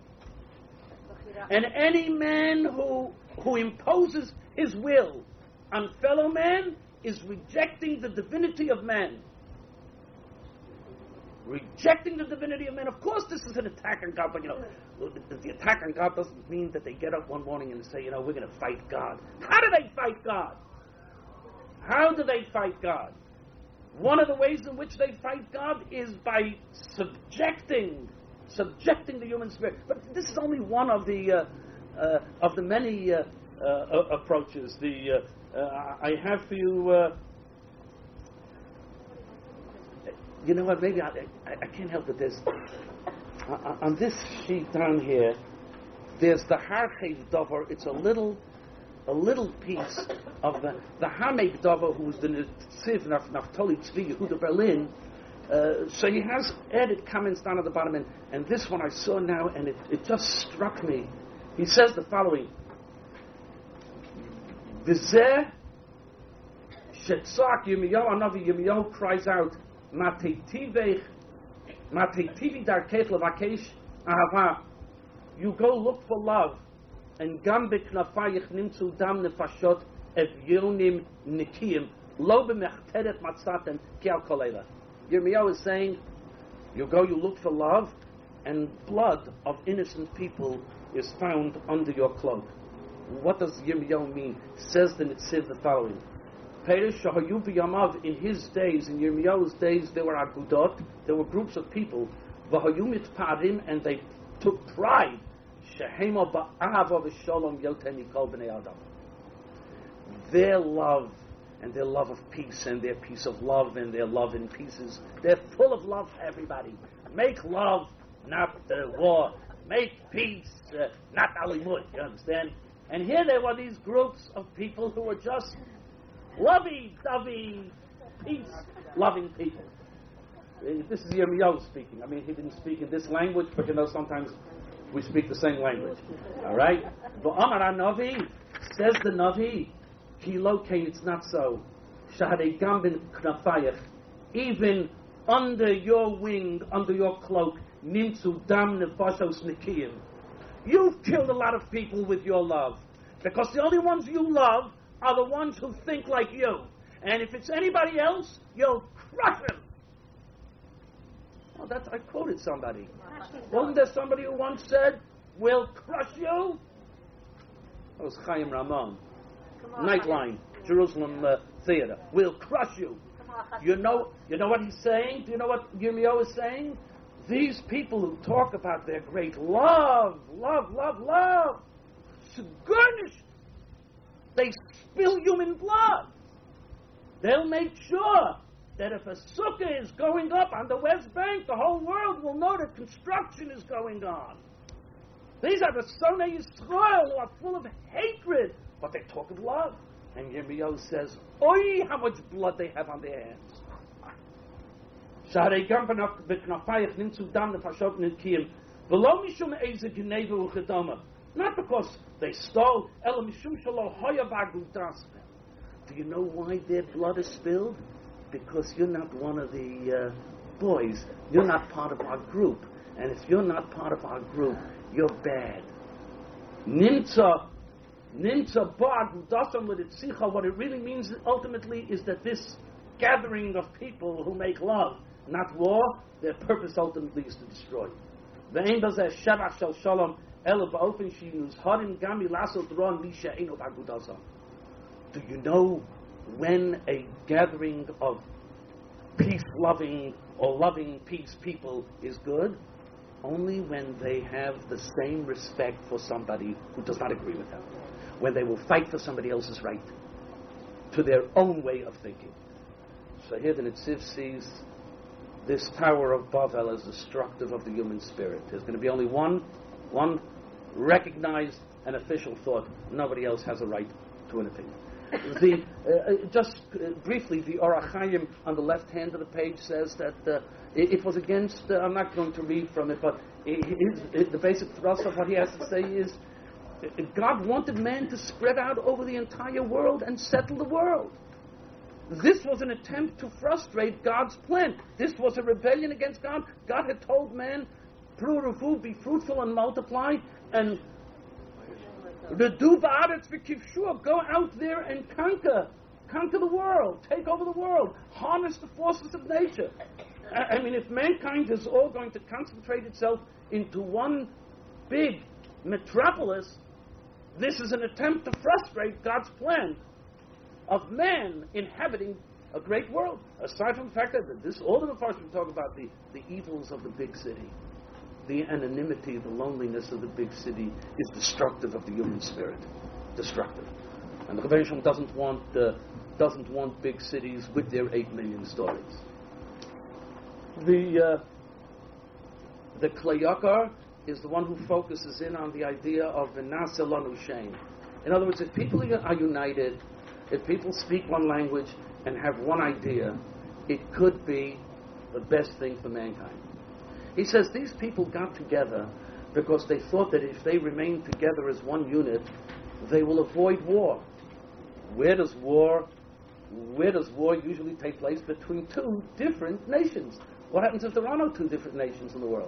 And any man who who imposes his will on fellow man is rejecting the divinity of man. Rejecting the divinity of man. Of course this is an attack on God, but you know, the, the attack on God doesn't mean that they get up one morning and say, you know, we're going to fight God. How do they fight God? How do they fight God? One of the ways in which they fight God is by subjecting, subjecting the human spirit. But this is only one of the uh, uh, of the many uh, uh, approaches. The uh, uh, I have for you. Uh, you know what? Maybe I, I, I can't help it. There's uh, on this sheet down here. There's the Harchev Dover. It's a little. A little piece of the the Hamek Dover, who's the Netziv Naftali Tzvi Yehuda Berlin. Uh, so he has added comments down at the bottom, and, and this one I saw now, and it, it just struck me. He says the following: V'zeh shetzak Yirmiyahu Hanavi. Yirmiyahu cries out, Mateitivech, Mateitivi darkech levakesh ahava. You go look for love. And gam beknafayich nimtzu dam nefashot evyonim nikiyim lo b'mechteret matzatem ki al kolela. Yirmiyahu is saying, you go, you look for love, and blood of innocent people is found under your cloak. What does Yirmiyahu mean? Says the Netziv the following: Perish shahayu b'yamav, in his days, in Yirmiyahu's days, there were agudot, there were groups of people, v'hayu mitparim, and they took pride. Their love and their love of peace and their peace of love and their love in pieces, they're full of love for everybody. Make love, not uh, war. Make peace, uh, not alimut. You understand? And here there were these groups of people who were just lovey-dovey, peace-loving people. This is Yirmiyahu speaking. I mean, he didn't speak in this language, but you know, sometimes we speak the same language. All right? But Amar Navi, says the Navi, Kilo Kain, it's not so. Shahadei Gambin Knafayach, even under your wing, under your cloak, Nimtzu Dam Nefashos Nikiyim. You've killed a lot of people with your love. Because the only ones you love are the ones who think like you. And if it's anybody else, you'll crush them. Well, that's, I quoted somebody. Wasn't there somebody who once said, we'll crush you? That was Chaim Ramon. Nightline, Jerusalem uh, Theater. We'll crush you. You know, you know what he's saying? Do you know what Yirmiyahu is saying? These people who talk about their great love, love, love, love, garnished. They spill human blood. They'll make sure that if a sukkah is going up on the West Bank, the whole world will know that construction is going on. These are the Sonei Yisrael who are full of hatred, but they talk of love. And Yirmiyahu says, oi, how much blood they have on their hands. Not because they stole. Do you know why their blood is spilled? Because you're not one of the uh, boys. You're not part of our group. And if you're not part of our group, you're bad. Nimtza, nimtza ba'ad dasam l'ritzicha. What it really means ultimately is that this gathering of people who make love, not war, their purpose ultimately is to destroy. Ve'ein bazeh shevach shel shalom ela ba'ofen shinus harim gami lasot ron li she'eino b'agudasa. Do you know when a gathering of peace-loving or loving peace people is good? Only when they have the same respect for somebody who does not agree with them. When they will fight for somebody else's right to their own way of thinking. So here the Netziv sees this Tower of Bavel as destructive of the human spirit. There's going to be only one, one recognized and official thought. Nobody else has a right to an opinion. The, uh, just uh, briefly, the Orach Chaim on the left hand of the page says that uh, it, it was against, uh, I'm not going to read from it, but it, it, it, the basic thrust of what he has to say is uh, God wanted man to spread out over the entire world and settle the world. This was an attempt to frustrate God's plan. This was a rebellion against God. God had told man, Prurufu, be fruitful and multiply, and Redu ba'aretz v'kivshua, go out there and conquer, conquer the world, take over the world, harness the forces of nature. I, I mean, if mankind is all going to concentrate itself into one big metropolis, this is an attempt to frustrate God's plan of man inhabiting a great world. Aside from the fact that this, all of the first we talk about the, the evils of the big city. The anonymity, the loneliness of the big city is destructive of the human spirit. Destructive. And the Rebbeinu Shalom doesn't want uh, doesn't want big cities with their eight million stories. The uh, the Klei Yakar is the one who focuses in on the idea of v'naseh lanu shein. In other words, if people are united, if people speak one language and have one idea, it could be the best thing for mankind. He says these people got together because they thought that if they remain together as one unit, they will avoid war. Where does war, where does war usually take place? Between two different nations. What happens if there are no two different nations in the world?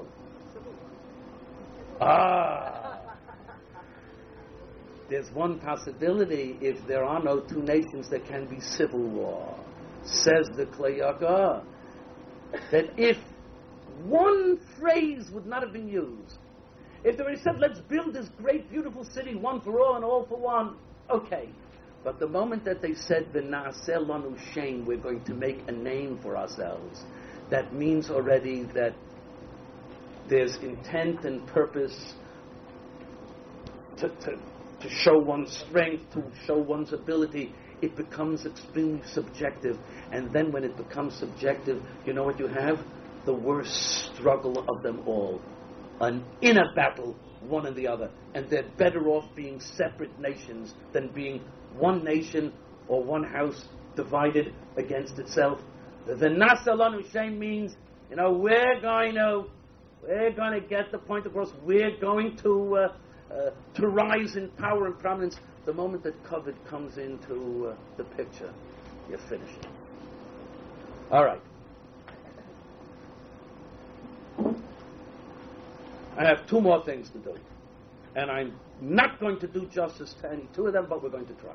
Ah, there's one possibility. If there are no two nations, there can be civil war. Says the Klei Yakar, that if one phrase would not have been used. If they were said, let's build this great, beautiful city, one for all and all for one, okay. But the moment that they said, v'naseh lanu shein, we're going to make a name for ourselves, that means already that there's intent and purpose to, to, to show one's strength, to show one's ability. It becomes extremely subjective. And then when it becomes subjective, you know what you have? The worst struggle of them all, an inner battle, one and the other, and they're better off being separate nations than being one nation or one house divided against itself. The v'naseh lanu shein means, you know, we're going to, we're going to get the point across. We're going to uh, uh, to rise in power and prominence. The moment that covet comes into uh, the picture, you're finished. All right. I have two more things to do. And I'm not going to do justice to any two of them, but we're going to try.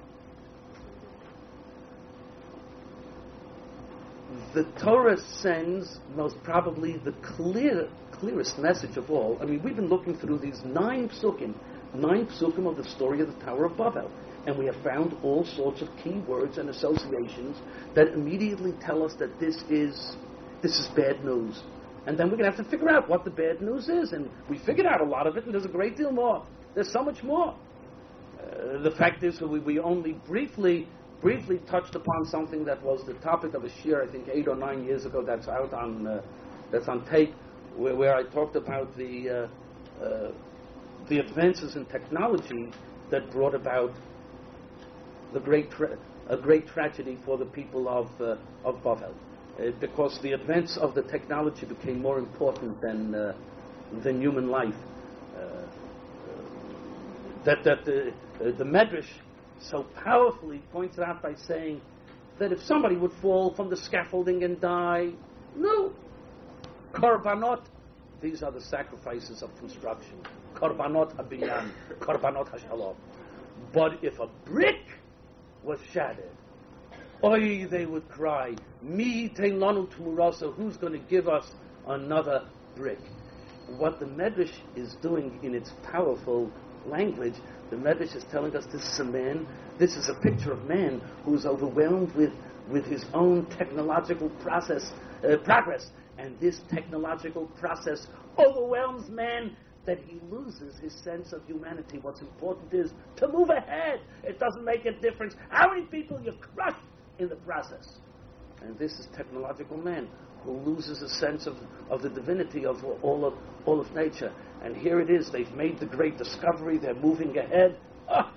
The Torah sends most probably the clear, clearest message of all. I mean, we've been looking through these nine psukim, nine psukim of the story of the Tower of Babel, and we have found all sorts of key words and associations that immediately tell us that this is this is bad news. And then we're going to have to figure out what the bad news is. And we figured out a lot of it, and there's a great deal more. There's so much more. Uh, the fact is that we, we only briefly briefly touched upon something that was the topic of a shiur, I think, eight or nine years ago. That's out on uh, that's on tape, where, where I talked about the uh, uh, the advances in technology that brought about the great tra- a great tragedy for the people of uh, of Bavel. Uh, because the advance of the technology became more important than uh, than human life. Uh, uh, that that the, uh, the Medrash so powerfully points out by saying that if somebody would fall from the scaffolding and die, no, korbanot, these are the sacrifices of construction. Korbanot habinyan, korbanot hashalom. But if a brick was shattered, oy, they would cry, mi tein lanu t'murasa, who's going to give us another brick? what the Medrash is doing in its powerful language, the Medrash is telling us this is a man, this is a picture of man who is overwhelmed with, with his own technological process, uh, progress. And this technological process overwhelms man that he loses his sense of humanity. What's important is to move ahead. It doesn't make a difference how many people you crush in the process. And this is technological man who loses a sense of, of the divinity of all of all of nature. And here it is, they've made the great discovery, they're moving ahead. Ah!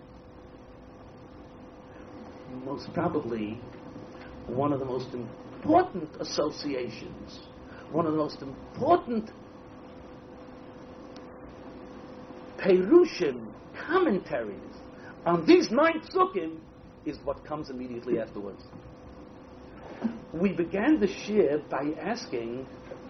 Most probably one of the most important associations, one of the most important Perushim, commentaries on these nine psukim is what comes immediately afterwards. We began the shir by asking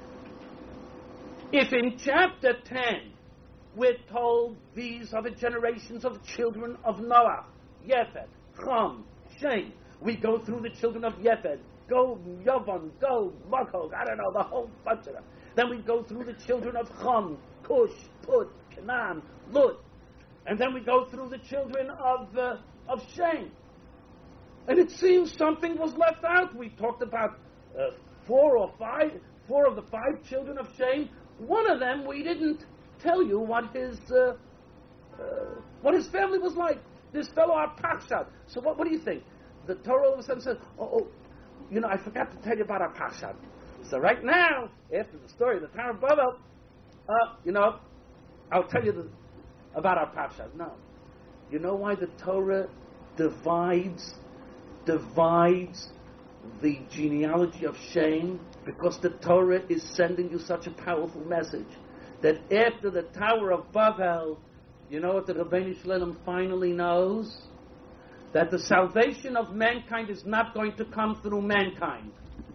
if in chapter ten we're told these are the generations of children of Noah, Yefet, Cham, Shem. We go through the children of Yefet, go Yavon, go Magog, I don't know, the whole bunch of them. Then we go through the children of Cham, Cush, Put, Canaan, Lud. And then we go through the children of uh, of Shem. And it seems something was left out. We talked about uh, four or five, four of the five children of Shem. One of them we didn't tell you what his uh, uh, what his family was like. This fellow Arpachshad. So what, what do you think? The Torah all of a sudden says, oh, oh, you know, I forgot to tell you about Arpachshad. So right now, after the story of the Tower of Babel, uh, you know, I'll tell you the, about Arpachshad. No. You know why the Torah divides divides the genealogy of Shem? Because the Torah is sending you such a powerful message that after the Tower of Babel, you know what the Rabbeinu Shalom finally knows? That the salvation of mankind is not going to come through mankind.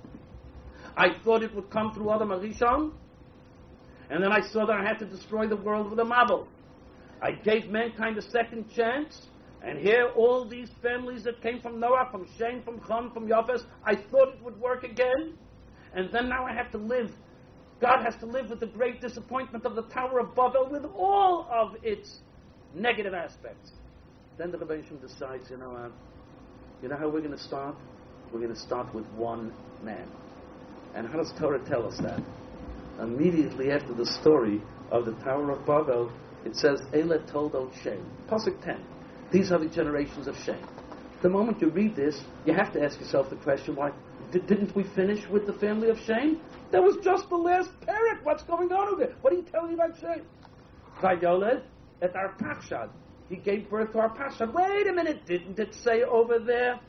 I thought it would come through Adam Arishon, and then I saw that I had to destroy the world with a Mabul. I gave mankind a second chance, and here all these families that came from Noah, from Shem, from Cham, from Yafes, I thought it would work again, and then now I have to live. God has to live with the great disappointment of the Tower of Babel with all of its negative aspects. Then the Rebbeinu Shem decides, you know, uh, you know how we're going to start? We're going to start with one man. And how does Torah tell us that? Immediately after the story of the Tower of Babel, it says, Eile Toldot Shem. Pasuk ten. These are the generations of Shem. The moment you read this, you have to ask yourself the question, why did, didn't we finish with the family of Shem? That was just the last parak. What's going on over there? What are you telling me about Shem? Vayoled et Arpachshad. He gave birth to Arpachshad. Wait a minute, didn't it say over there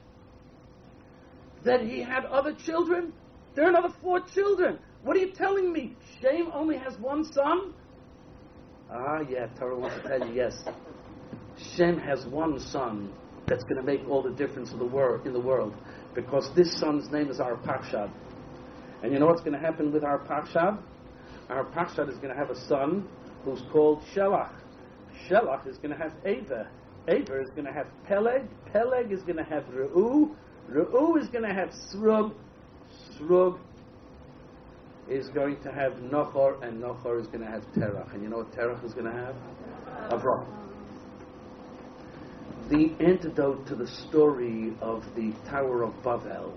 that he had other children? There are another four children. What are you telling me? Shem only has one son? Ah, yeah, Torah wants to tell you, yes. Shem has one son that's going to make all the difference in the, wor- in the world, because this son's name is Arpachshad. And you know what's going to happen with Arpachshad? Arpachshad is going to have a son who's called Shelach. Shelach is going to have Ever. Ever is going to have Peleg. Peleg is going to have Reu. Reu is going to have Srug. Srug is going to have Nochor, and Nochor is going to have Terach. And you know what Terach is going to have? Avraham. The antidote to the story of the Tower of Babel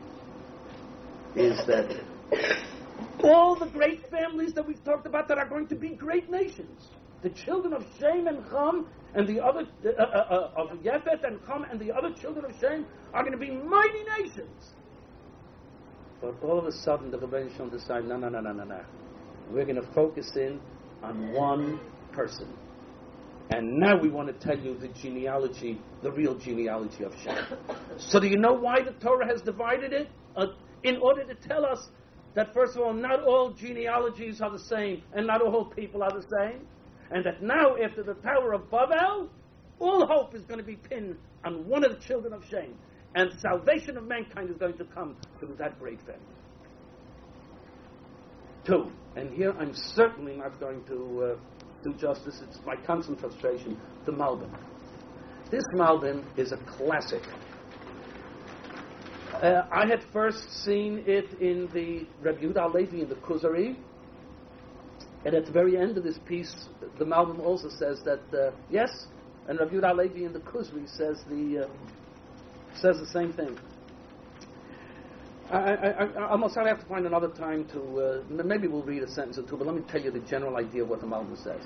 is that all the great families that we've talked about that are going to be great nations, the children of Shem and Cham and the other uh, uh, uh, of Yefet and Cham and the other children of Shem are going to be mighty nations. But all of a sudden the Rebbeinu Shalom decide, no, no, no, no, no, no. We're going to focus in on one person. And now we want to tell you the genealogy, the real genealogy of Shem. So do you know why the Torah has divided it? Uh, in order to tell us that, first of all, not all genealogies are the same, and not all people are the same. And that now, after the Tower of Babel, all hope is going to be pinned on one of the children of Shem. And salvation of mankind is going to come through that great family. Two, and here I'm certainly not going to uh, do justice, it's my constant frustration, the Malbim. This Malbim is a classic. Uh, I had first seen it in the Rabbi Yehuda Halevi in the Kuzari, And at the very end of this piece, the Malbim also says that, uh, yes, and Rav Yehuda Levi in the Kuzri says the uh, says the same thing. I, I, I, I'm sorry I have to find another time to, uh, maybe we'll read a sentence or two, but let me tell you the general idea of what the Malbim says.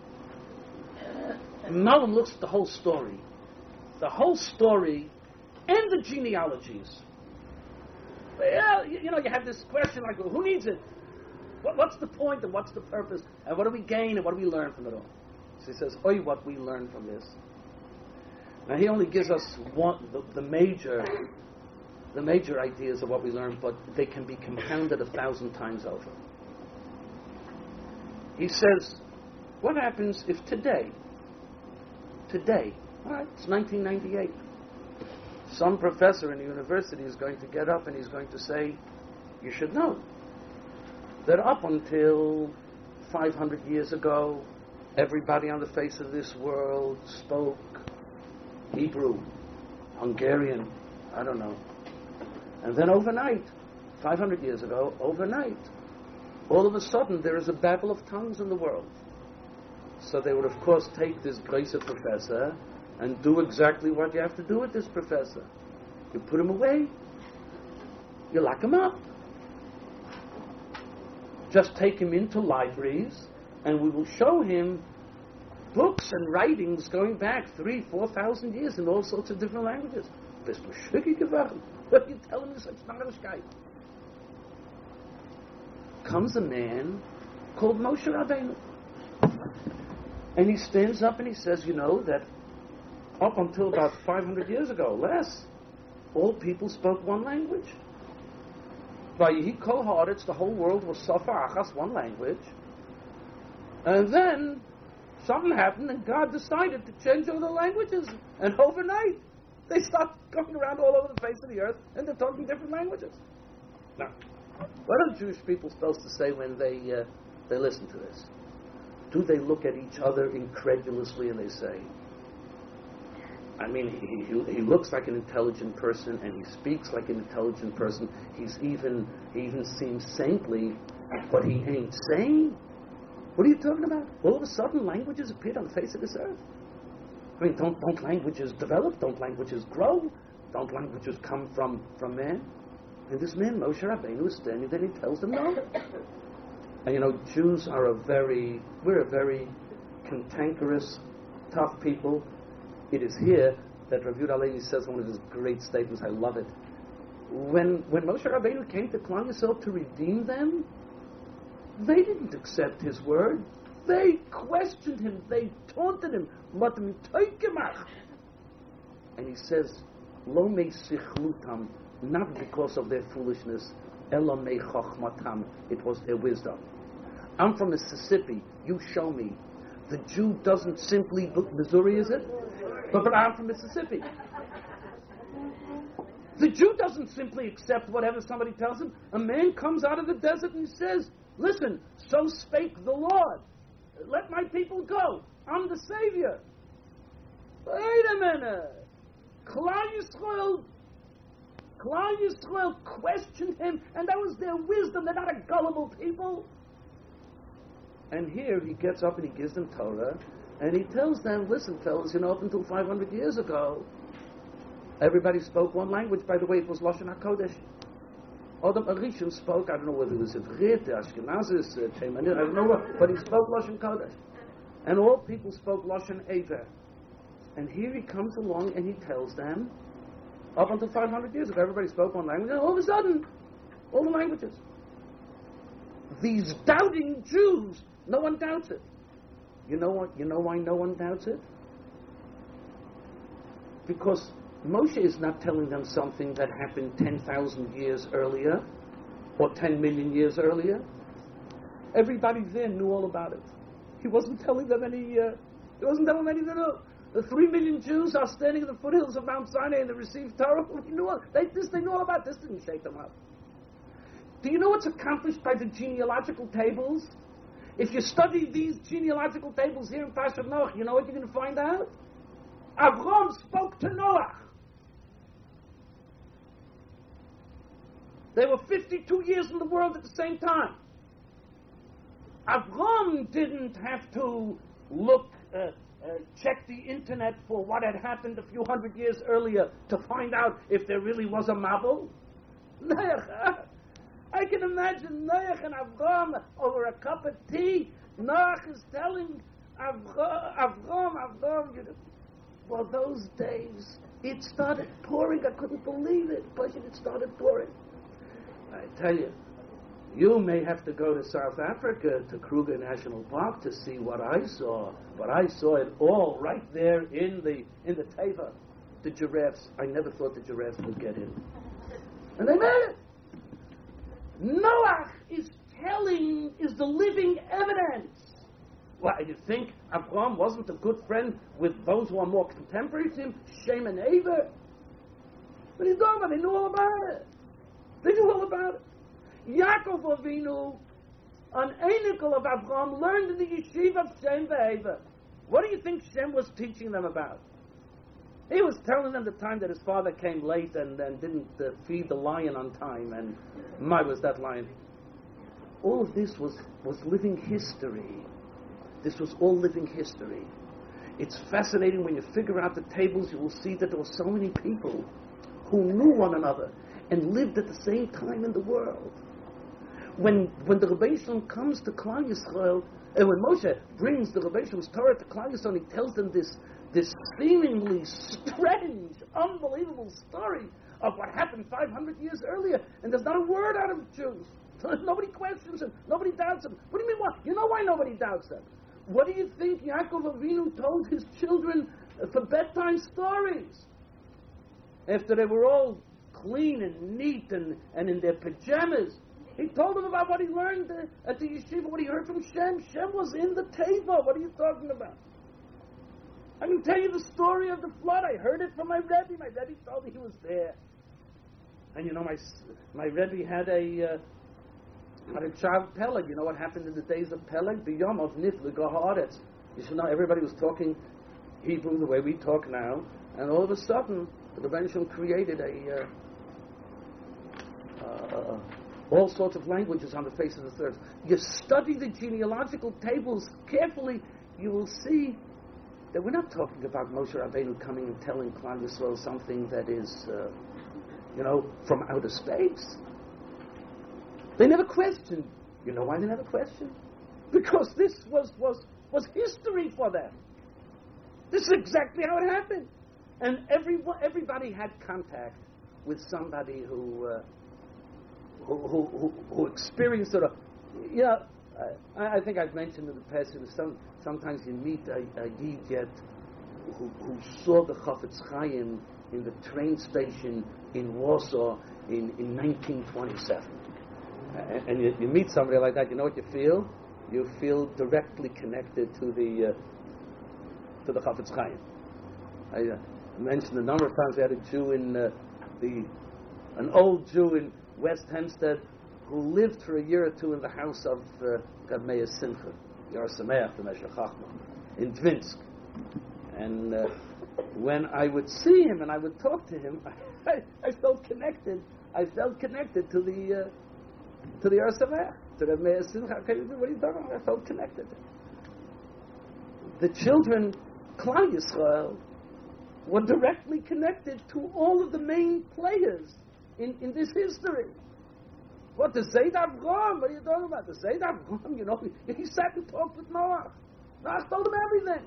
Uh, Malbim looks at the whole story. The whole story and the genealogies. Well, you, you know, you have this question like, well, who needs it? What, what's the point and what's the purpose? And what do we gain and what do we learn from it all? So he says, oi, what we learn from this. Now he only gives us one, the, the major the major ideas of what we learn, but they can be compounded a thousand times over. He says, what happens if today, today, all right, it's nineteen ninety-eight, some professor in a university is going to get up and he's going to say, you should know that up until five hundred years ago, everybody on the face of this world spoke Hebrew, Hungarian, I don't know. And then overnight, five hundred years ago, overnight, all of a sudden there is a babel of tongues in the world. So they would, of course, take this Grace professor and do exactly what you have to do with this professor. You put him away. You lock him up. Just take him into libraries and we will show him books and writings going back three, four thousand years in all sorts of different languages. What are you telling me such narrowskeit? Comes a man called Moshe Rabbeinu. And he stands up and he says, you know, that up until about five hundred years ago, less, all people spoke one language. Vayihi kol haaretz, the whole world was safa achas, one language. And then something happened and God decided to change all the languages. And overnight, they stopped going around all over the face of the earth and they're talking different languages. Now, what are Jewish people supposed to say when they uh, they listen to this? Do they look at each other incredulously and they say, I mean, he, he, he looks like an intelligent person and he speaks like an intelligent person. He's even, he even seems saintly, but he ain't sane. What are you talking about? All of a sudden, languages appeared on the face of this earth. I mean, don't, don't languages develop? Don't languages grow? Don't languages come from, from man? And this man, Moshe Rabbeinu, is standing there and he tells them no. And you know, Jews are a very, we're a very cantankerous, tough people. It is here that Rav Yehuda Levi says one of his great statements. I love it. When when Moshe Rabbeinu came to Klal Yisrael to redeem them, they didn't accept his word. They questioned him. They taunted him. And he says, Lo me sichlutam, not because of their foolishness, elo me chochmatam, it was their wisdom. I'm from Mississippi. You show me. The Jew doesn't simply, Missouri is it? But, but I'm from Mississippi. The Jew doesn't simply accept whatever somebody tells him. A man comes out of the desert and he says, listen, so spake the Lord. Let my people go. I'm the Savior. Wait a minute. Klal Yisrael, Klal Yisrael questioned him, and that was their wisdom. They're not a gullible people. And here he gets up and he gives them Torah, and he tells them, listen, fellas, you know, up until five hundred years ago, everybody spoke one language. By the way, it was Lashon HaKodesh. Adam Arishon spoke, I don't know whether it was Ivrit, Ashkenazis, Taimanit, I don't know what, but he spoke Lashon Kodesh. And all people spoke Lashon Ever. And here he comes along and he tells them, up until five hundred years ago, everybody spoke one language, and all of a sudden, all the languages. These doubting Jews, no one doubts it. You know what? You know why no one doubts it? Because Moshe is not telling them something that happened ten thousand years earlier or ten million years earlier. Everybody there knew all about it. He wasn't telling them any, uh, he wasn't telling them anything else. The three million Jews are standing in the foothills of Mount Sinai and they received Torah. He knew all, they, this, they knew all about this. Didn't shake them up. Do you know what's accomplished by the genealogical tables? If you study these genealogical tables here in Pashat Noach, you know what you're going to find out? Avram spoke to Noach. They were fifty-two years in the world at the same time. Avram didn't have to look, uh, uh, check the internet for what had happened a few hundred years earlier to find out if there really was a Mabul. I can imagine Noach and Avram over a cup of tea. Noach is telling Avram, Avram, Avram, you know, well, those days, it started pouring. I couldn't believe it, but it started pouring. I tell you, you may have to go to South Africa, to Kruger National Park, to see what I saw. But I saw it all right there in the in the Teva. The giraffes. I never thought the giraffes would get in. And they made it. Noach is telling, is the living evidence. Well, you think Avram wasn't a good friend with those who are more contemporary to him, Shem and Eber? What are you talking about? They knew all about it. They knew all about it. Yaakov Avinu, an Einikel of Avram, learned in the yeshiva of Shem and Eber. What do you think Shem was teaching them about? He was telling them the time that his father came late and, and didn't uh, feed the lion on time, and my, was that lion. All of this was, was living history. This was all living history. It's fascinating when you figure out the tables, you will see that there were so many people who knew one another and lived at the same time in the world. When when the Rebbe Shalom comes to Klal Yisrael, and when Moshe brings the Rebbe Shalom's Torah to Klal Yisrael, he tells them this, this seemingly strange, unbelievable story of what happened five hundred years earlier, and there's not a word out of Jews. Nobody questions him. Nobody doubts him. What do you mean, what? You know why nobody doubts him? What do you think Yaakov Avinu told his children for bedtime stories? After they were all clean and neat and, and in their pajamas, he told them about what he learned uh, at the yeshiva, what he heard from Shem. Shem was in the Teva. What are you talking about? I can tell you the story of the flood. I heard it from my Rebbe. My Rebbe told me he was there. And you know, my my Rebbe had a... Uh, Had a child Peleg. You know what happened in the days of Peleg? The Yom of Nifle Haaretz. You should know everybody was talking Hebrew the way we talk now, and all of a sudden the Rebbe Shalom created a uh, uh, all sorts of languages on the face of the earth. You study the genealogical tables carefully, you will see that we're not talking about Moshe Rabbeinu coming and telling Klal Yisrael something that is, uh, you know, from outer space. They never questioned. You know why they never questioned? Because this was, was, was history for them. This is exactly how it happened. And everyone, everybody had contact with somebody who, uh, who, who, who, who experienced sort of, you know, uh, I, I think I've mentioned in the past, you know, some, sometimes you meet a, a Yid who, who saw the Chafetz Chaim in the train station in Warsaw in, in nineteen twenty-seven. And you, you meet somebody like that, you know what you feel? You feel directly connected to the uh, to the Chafetz Chaim. I uh, mentioned a number of times we had a Jew in uh, the an old Jew in West Hempstead who lived for a year or two in the house of uh, Gad Meir Simcha, Yor Sameach, the Meshech Chachma, in Dvinsk. And uh, when I would see him and I would talk to him, I, I felt connected. I felt connected to the uh, to the Yor Sameach, to the Meir Simcha. What are you talking about? I felt connected. The children, Klal Yisrael, were directly connected to all of the main players in, in this history. What, the Zayd Avram? What are you talking about? The Zayd Avram, you know, he sat and talked with Noah. Noah told him everything.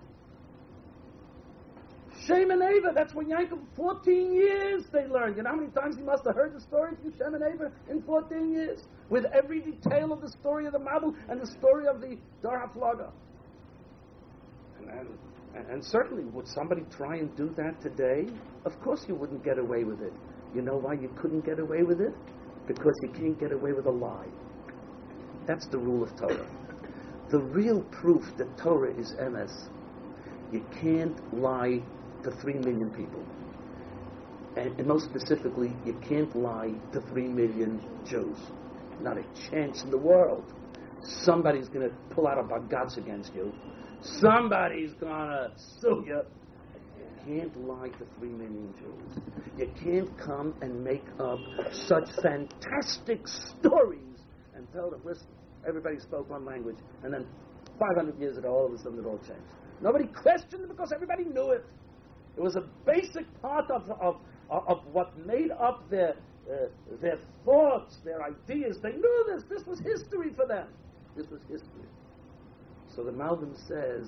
Shem and Eber, that's when Yaakov, fourteen years they learned. You know how many times he must have heard the story from Shem and Eber in fourteen years? With every detail of the story of the Mabul and the story of the Dor HaFlaga. And, and, and certainly, would somebody try and do that today? Of course you wouldn't get away with it. You know why you couldn't get away with it? Because you can't get away with a lie. That's the rule of Torah. The real proof that Torah is emes, you can't lie to three million people. And, and most specifically, you can't lie to three million Jews. Not a chance in the world. Somebody's going to pull out a bagads against you. Somebody's going to sue you. You can't lie to three million Jews. You can't come and make up such fantastic stories and tell them, listen, everybody spoke one language, and then five hundred years ago, all of a sudden it all changed. Nobody questioned it because everybody knew it. It was a basic part of of, of what made up their uh, their thoughts, their ideas. They knew this. This was history for them. This was history. So the Malbim says,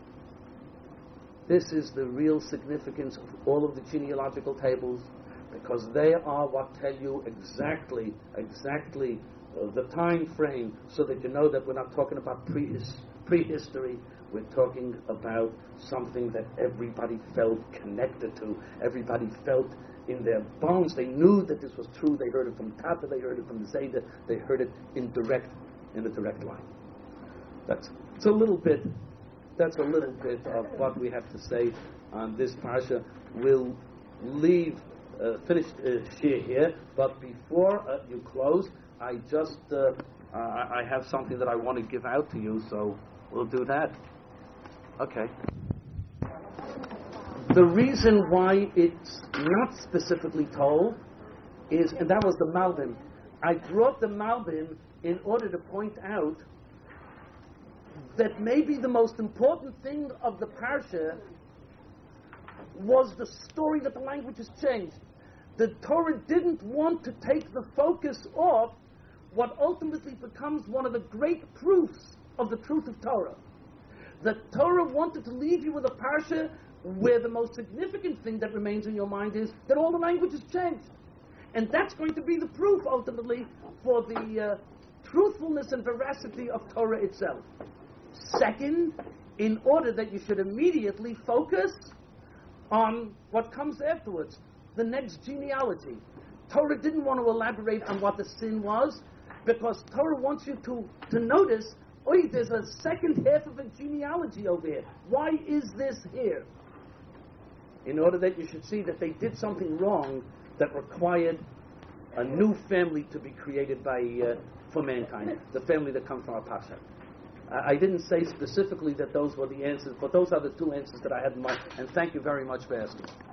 this is the real significance of all of the genealogical tables, because they are what tell you exactly, exactly uh, the time frame, so that you know that we're not talking about prehis- prehistory. We're talking about something that everybody felt connected to. Everybody felt in their bones. They knew that this was true. They heard it from Tata. They heard it from Zayda. They heard it in direct, in a direct line. That's it's a little bit. That's a little bit of what we have to say on this parsha. We'll leave, uh, finish uh, shir here, but before uh, you close, I just, uh, uh, I have something that I want to give out to you, so we'll do that. Okay. The reason why it's not specifically told is, and that was the Malbim. I brought the Malbim in order to point out that maybe the most important thing of the parsha was the story that the language has changed. The Torah didn't want to take the focus off what ultimately becomes one of the great proofs of the truth of Torah. The Torah wanted to leave you with a parsha where the most significant thing that remains in your mind is that all the language has changed. And that's going to be the proof, ultimately, for the uh, truthfulness and veracity of Torah itself. Second, in order that you should immediately focus on what comes afterwards, the next genealogy. Torah didn't want to elaborate on what the sin was, because Torah wants you to, to notice, oh, there's a second half of a genealogy over here. Why is this here? In order that you should see that they did something wrong that required a new family to be created by uh, for mankind, the family that comes from our Pasha. I didn't say specifically that those were the answers, but those are the two answers that I had in mind, and thank you very much for asking.